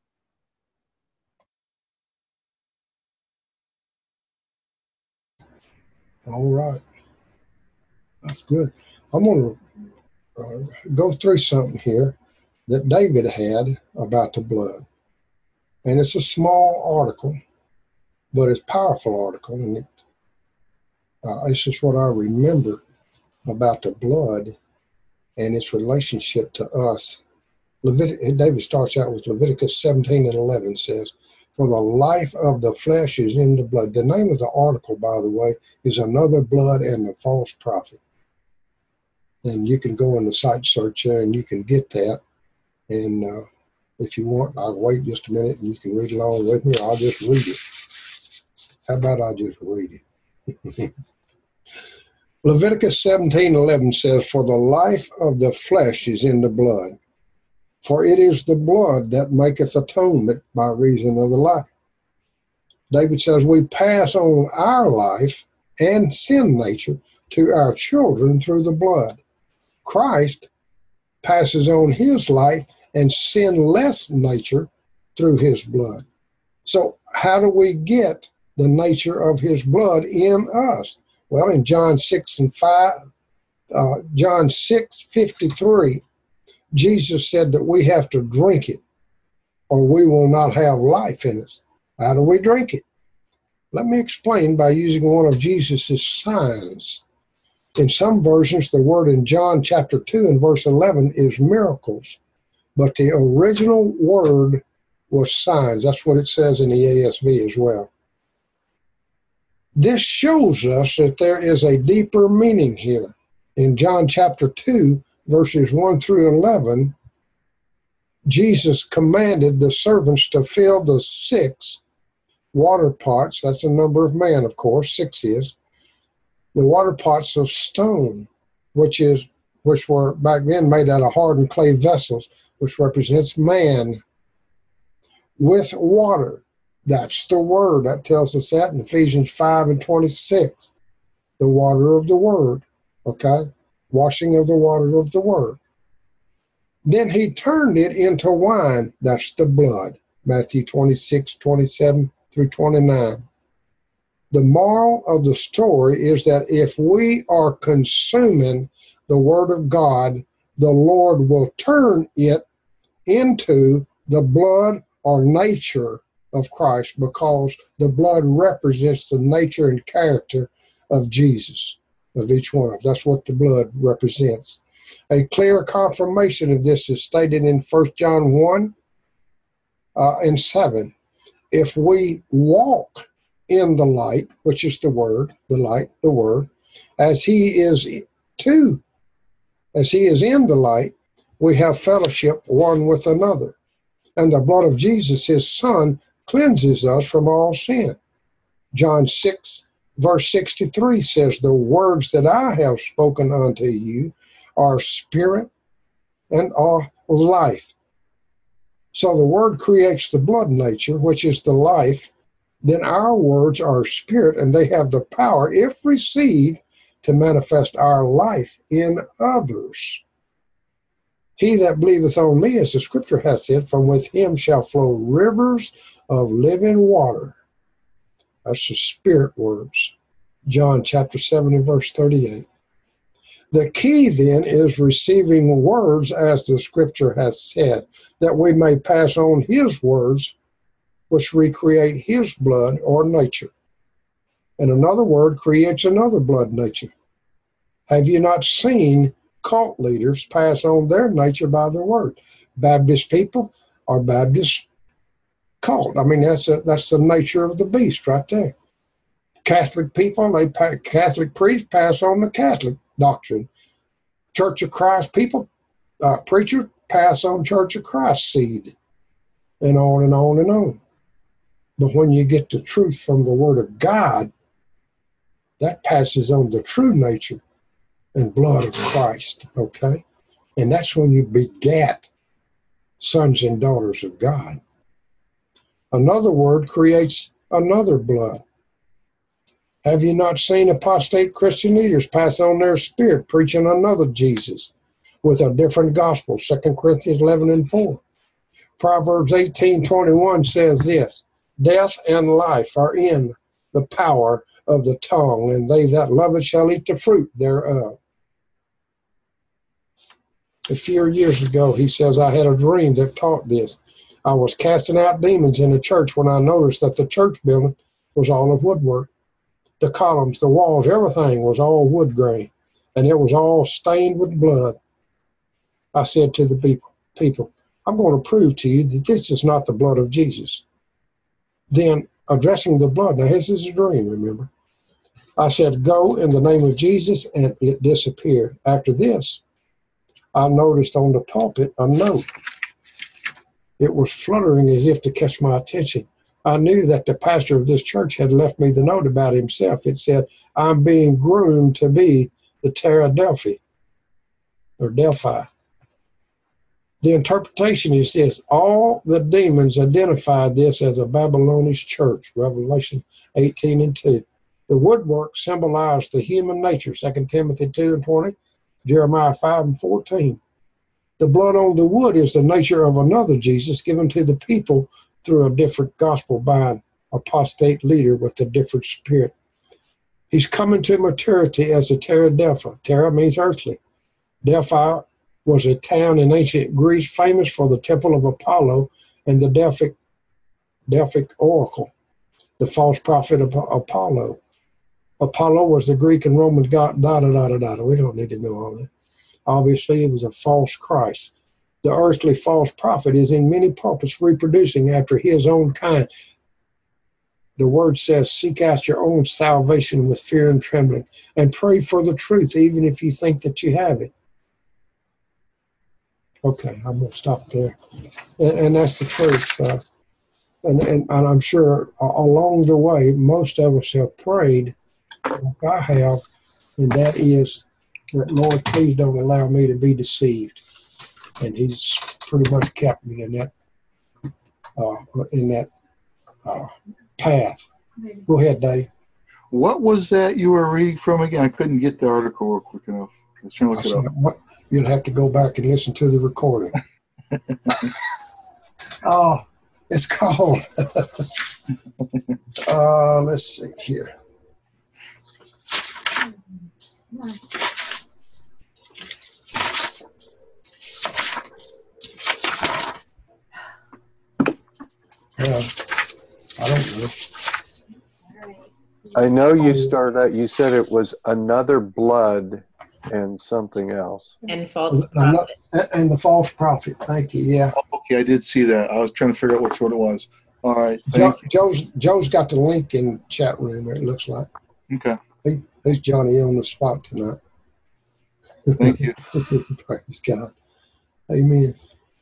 All right. That's good. I'm going to go through something here that David had about the blood. And it's a small article, but it's a powerful article. And it's just what I remember about the blood and its relationship to us. David starts out with Leviticus 17:11 says, "For the life of the flesh is in the blood." The name of the article, by the way, is "Another Blood and the False Prophet." And you can go in the site searcher and you can get that. And if you want, I'll wait just a minute and you can read along with me. I'll just read it. How about I just read it? Leviticus 17:11 says, "For the life of the flesh is in the blood. For it is the blood that maketh atonement by reason of the life." David says we pass on our life and sin nature to our children through the blood. Christ passes on His life and sinless nature through His blood. So how do we get the nature of His blood in us? Well, in John 6:53, Jesus said that we have to drink it or we will not have life in us. How do we drink it? Let me explain by using one of Jesus' signs. In some versions, the word in John chapter 2 and verse 11 is miracles, but the original word was signs. That's what it says in the ASV as well. This shows us that there is a deeper meaning here. In John chapter 2, verses 1 through 11, Jesus commanded the servants to fill the 6 water pots. That's the number of man, of course, 6 is. The water pots of stone, which were back then made out of hardened clay vessels, which represents man, with water. That's the word. That tells us that in Ephesians 5:26. The water of the word. Okay? Washing of the water of the word. Then He turned it into wine. That's the blood. Matthew 26:27 through 29. The moral of the story is that if we are consuming the Word of God, the Lord will turn it into the blood or nature of Christ, because the blood represents the nature and character of Jesus, of each one of us. That's what the blood represents. A clear confirmation of this is stated in 1 John 1 and 7. If we walk in the light, which is the word, the light, the word, as He is in the light, we have fellowship one with another. And the blood of Jesus, His Son, cleanses us from all sin. John 6, verse 63 says, "The words that I have spoken unto you are spirit and are life." So the word creates the blood nature, which is the life. Then our words are spirit, and they have the power, if received, to manifest our life in others. "He that believeth on me," as the scripture hath said, "from with him shall flow rivers of living water. That's the Spirit words. John chapter 7 and verse 38. The key then is receiving words as the Scripture has said, that we may pass on His words, which recreate His blood or nature. And another word creates another blood nature. Have you not seen cult leaders pass on their nature by their word? Baptist people are Baptist cult. I mean, that's the nature of the beast right there. Catholic people, Catholic priests pass on the Catholic doctrine. Church of Christ people, preachers pass on Church of Christ seed, and on and on and on. But when you get the truth from the Word of God, that passes on the true nature and blood of Christ, okay? And that's when you begat sons and daughters of God. Another word creates another blood. Have you not seen apostate Christian leaders pass on their spirit, preaching another Jesus with a different gospel? 2 Corinthians 11 and 4. Proverbs 18:21 says this, death and life are in the power of the tongue, and they that love it shall eat the fruit thereof. A few years ago, he says, I had a dream that taught this. I was casting out demons in a church when I noticed that the church building was all of woodwork. The columns, the walls, everything was all wood grain, and it was all stained with blood. I said to the people, I'm going to prove to you that this is not the blood of Jesus. Then, addressing the blood, now this is a dream, remember? I said, go in the name of Jesus, and it disappeared. After this, I noticed on the pulpit a note. It was fluttering as if to catch my attention. I knew that the pastor of this church had left me the note about himself. It said, I'm being groomed to be the Terra Delphi, or Delphi. The interpretation is this. All the demons identified this as a Babylonish church, Revelation 18 and 2. The woodwork symbolized the human nature, 2 Timothy 2 and 20, Jeremiah 5 and 14. The blood on the wood is the nature of another Jesus given to the people through a different gospel by an apostate leader with a different spirit. He's coming to maturity as a Terra Delphi. Terra means earthly. Delphi was a town in ancient Greece famous for the temple of Apollo and the Delphic oracle, the false prophet of Apollo. Apollo was the Greek and Roman god, We don't need to know all that. Obviously, it was a false Christ. The earthly false prophet is in many pulpits reproducing after his own kind. The word says, seek out your own salvation with fear and trembling, and pray for the truth, even if you think that you have it. Okay, I'm going to stop there. And that's the truth. And I'm sure along the way, most of us have prayed like I have, and that is that, Lord, please don't allow me to be deceived. And He's pretty much kept me in that path. Go ahead, Dave. What was that you were reading from again? I couldn't get the article real quick enough. I was trying to look it up. You'll have to go back and listen to the recording. It's called, let's see here. I don't know. I know you started out, you said it was another blood and something else. And false prophet. And the false prophet. Thank you. Yeah. Okay, I did see that. I was trying to figure out which one it was. All right. Joe's got the link in the chat room there, it looks like. Okay. He's Johnny on the spot tonight. Thank you. Praise God. Amen.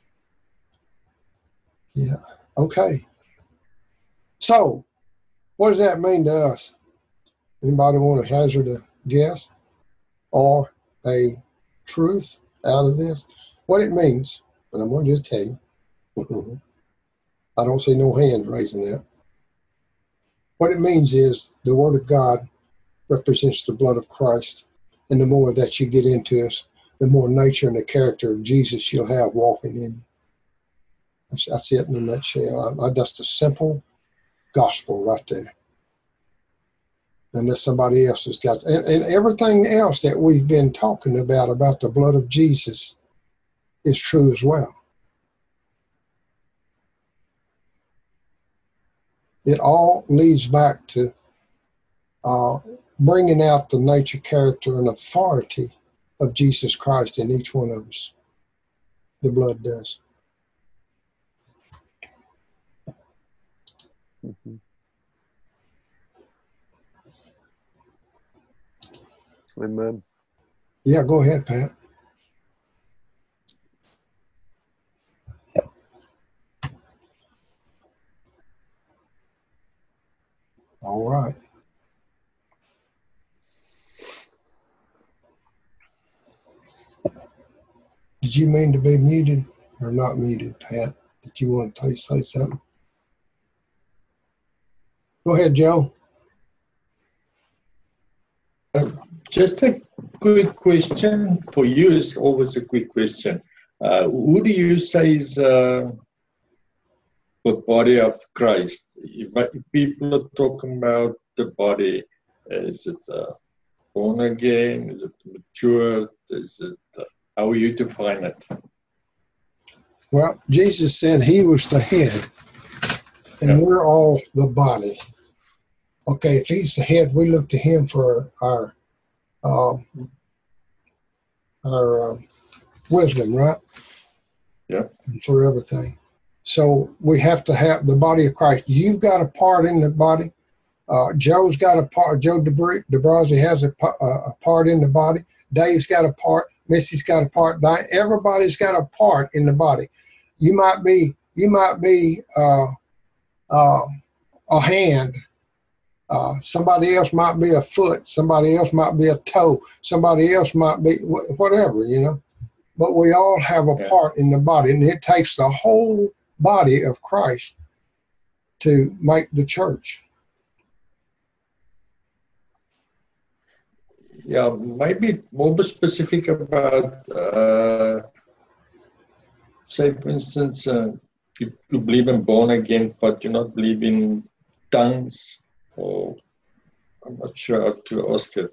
Yeah. Okay. So, what does that mean to us? Anybody want to hazard a guess or a truth out of this? What it means, and I'm going to just tell you. I don't see no hands raising that. What it means is the Word of God represents the blood of Christ, and the more that you get into it, the more nature and the character of Jesus you'll have walking in you. That's it in a nutshell. That's the simple gospel right there. Unless somebody else has got, and everything else that we've been talking about the blood of Jesus is true as well. It all leads back to bringing out the nature, character, and authority of Jesus Christ in each one of us. The blood does. Mm-hmm. Amen. Yeah, go ahead, Pat. All right. Did you mean to be muted or not muted, Pat? Did you want to say something? Go ahead, Joe. Just a quick question for you. Is always a quick question. Who do you say is the body of Christ? If people are talking about the body, is it born again? Is it mature? Is it how you define it? Well, Jesus said he was the head, and we're all the body. Okay, if he's the head, we look to him for our wisdom, right? Yeah. And for everything. So we have to have the body of Christ. You've got a part in the body. Joe's got a part. Joe DeBrazzi has a part in the body. Dave's got a part. Missy's got a part. Everybody's got a part in the body. You might be a hand. Somebody else might be a foot. Somebody else might be a toe. Somebody else might be whatever, you know. But we all have a part in the body, and it takes the whole body of Christ to make the church. Yeah, maybe more specific about, say, for instance, you believe in born again, but you not believe in tongues, or I'm not sure how to ask it.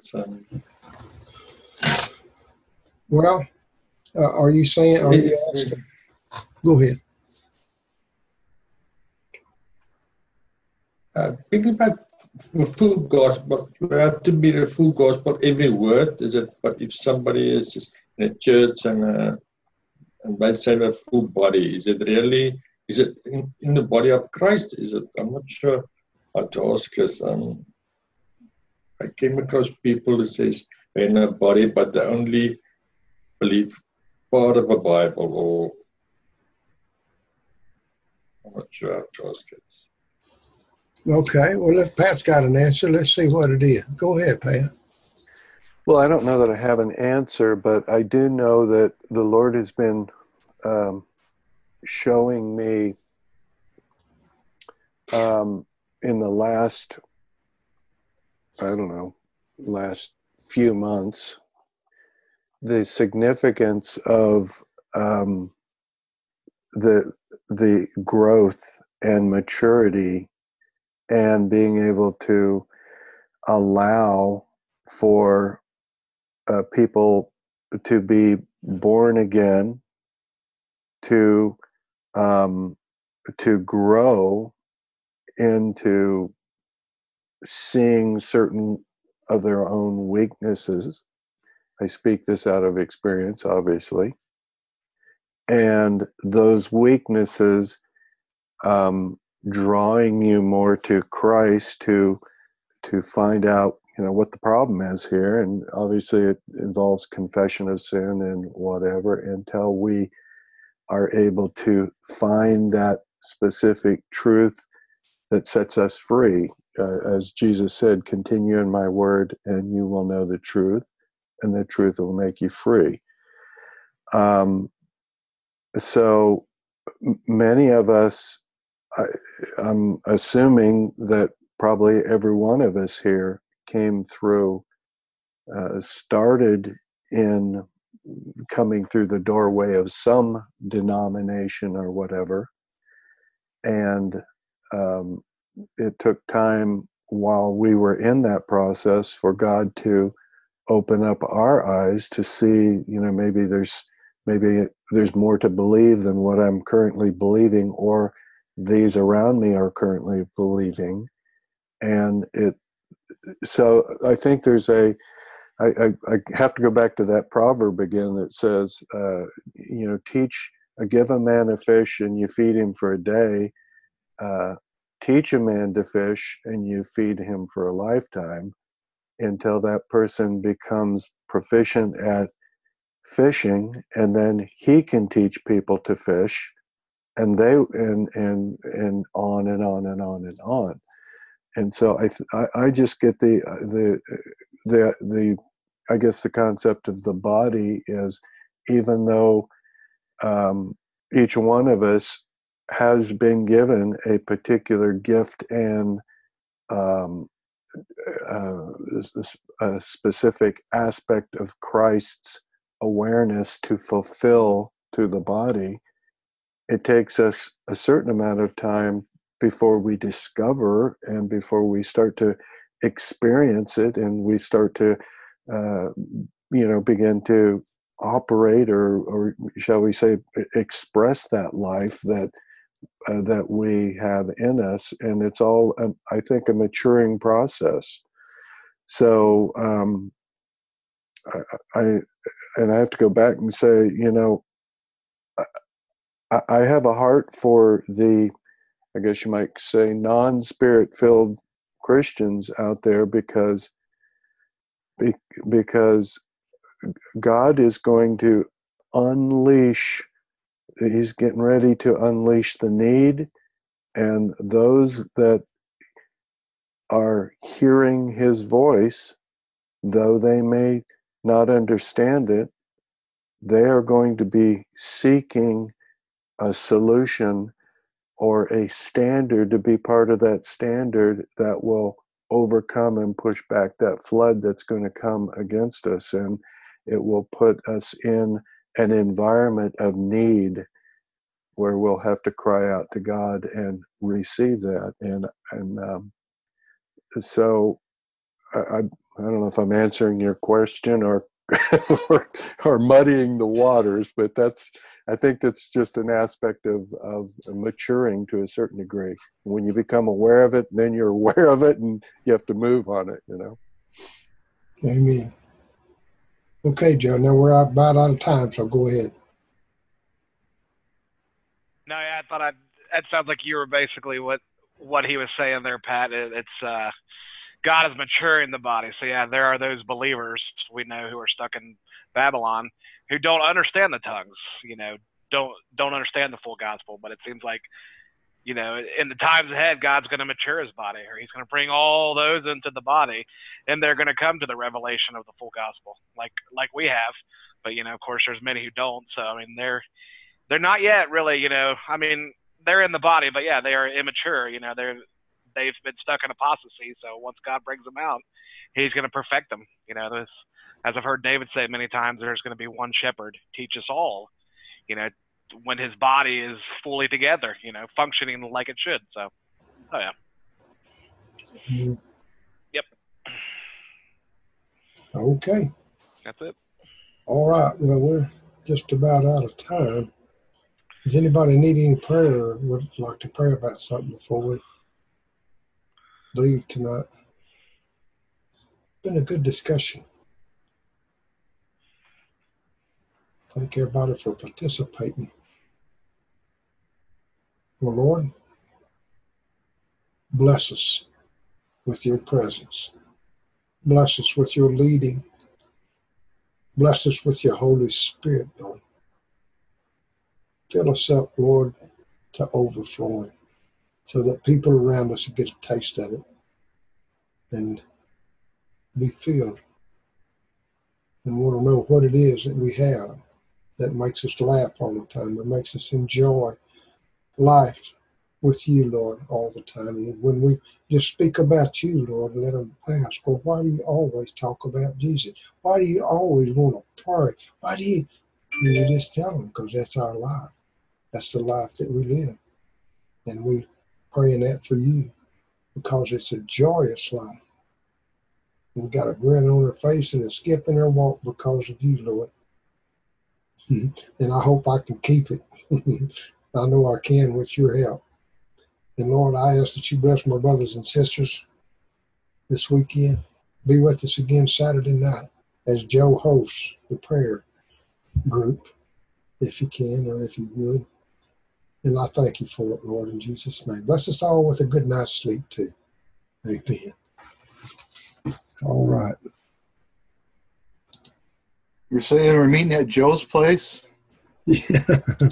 Well, are you saying? Are you asking? Go ahead. Thinking about the full gospel, you have to be the full gospel, every word, is it? But if somebody is just in a church and they say the full body, is it really, is it in the body of Christ? Is it? I'm not sure how to ask this. I came across people who says they're in a body, but they only believe part of a Bible, or I'm not sure how to ask it. Okay, well, if Pat's got an answer, let's see what it is. Go ahead, Pat. Well, I don't know that I have an answer, but I do know that the Lord has been showing me in the last, last few months, the significance of the growth and maturity and being able to allow for people to be born again, to grow into seeing certain of their own weaknesses. I speak this out of experience, obviously. And those weaknesses drawing you more to Christ to find out, what the problem is here. And obviously it involves confession of sin and whatever, until we are able to find that specific truth that sets us free. As Jesus said, continue in my word and you will know the truth, and the truth will make you free. So many of us, I'm assuming that probably every one of us here came through, started in coming through the doorway of some denomination or whatever, And it took time while we were in that process for God to open up our eyes to see, maybe there's more to believe than what I'm currently believing, or these around me are currently believing. And so I think there's I have to go back to that proverb again that says, give a man a fish and you feed him for a day. Teach a man to fish and you feed him for a lifetime, until that person becomes proficient at fishing, and then he can teach people to fish, and and on and on and on and on. And so I just get the I guess the concept of the body is, even though each one of us has been given a particular gift and a specific aspect of Christ's awareness to fulfill to the body, it takes us a certain amount of time before we discover and before we start to experience it, and we start to begin to operate, or shall we say express that life that we have in us. And it's all, I think, a maturing process. So I have to go back and say, I have a heart for the, I guess you might say, non-spirit filled Christians out there, because God is going to unleash, he's getting ready to unleash the need, and those that are hearing his voice, though they may not understand it, they are going to be seeking a solution or a standard, to be part of that standard that will overcome and push back that flood that's going to come against us. And it will put us in an environment of need where we'll have to cry out to God and receive that. And so I don't know if I'm answering your question or or muddying the waters, but I think that's just an aspect of maturing to a certain degree. When you become aware of it, then you're aware of it, and you have to move on it, Amen. Okay, Joe, now we're about out of time, so go ahead. No, yeah, I thought that sounds like you were basically what he was saying there, Pat. It's God is maturing the body. So yeah, there are those believers we know who are stuck in Babylon who don't understand the tongues, don't understand the full gospel. But it seems like, in the times ahead, God's going to mature his body, or he's going to bring all those into the body, and they're going to come to the revelation of the full gospel, like we have. But, of course, there's many who don't. So, I mean, they're not yet really, they're in the body, but yeah, they are immature. They've been stuck in apostasy. So once God brings them out, he's going to perfect them. As I've heard David say many times, there's going to be one shepherd teach us all, when his body is fully together, functioning like it should. So, oh yeah. Mm-hmm. Yep. Okay. That's it. All right. Well, we're just about out of time. Does anybody need any prayer, or would like to pray about something before we leave tonight? Been a good discussion. Thank everybody for participating. Well, Lord, bless us with your presence. Bless us with your leading. Bless us with your Holy Spirit, Lord. Fill us up, Lord, to overflowing, so that people around us get a taste of it and be filled and want to know what it is that we have that makes us laugh all the time, that makes us enjoy life with you, Lord, all the time. And when we just speak about you, Lord, let them ask, well, why do you always talk about Jesus? Why do you always want to pray? Why do you? And you just tell them, because that's our life. That's the life that we live. And we praying that for you because it's a joyous life. We got a grin on her face and a skip in her walk because of you, Lord. And I hope I can keep it. I know I can with your help. And Lord, I ask that you bless my brothers and sisters this weekend. Be with us again Saturday night as Joe hosts the prayer group, if you can or if you would. And I thank you for it, Lord, in Jesus' name. Bless us all with a good night's sleep, too. Amen. All right. You're saying we're meeting at Joe's place? Yeah.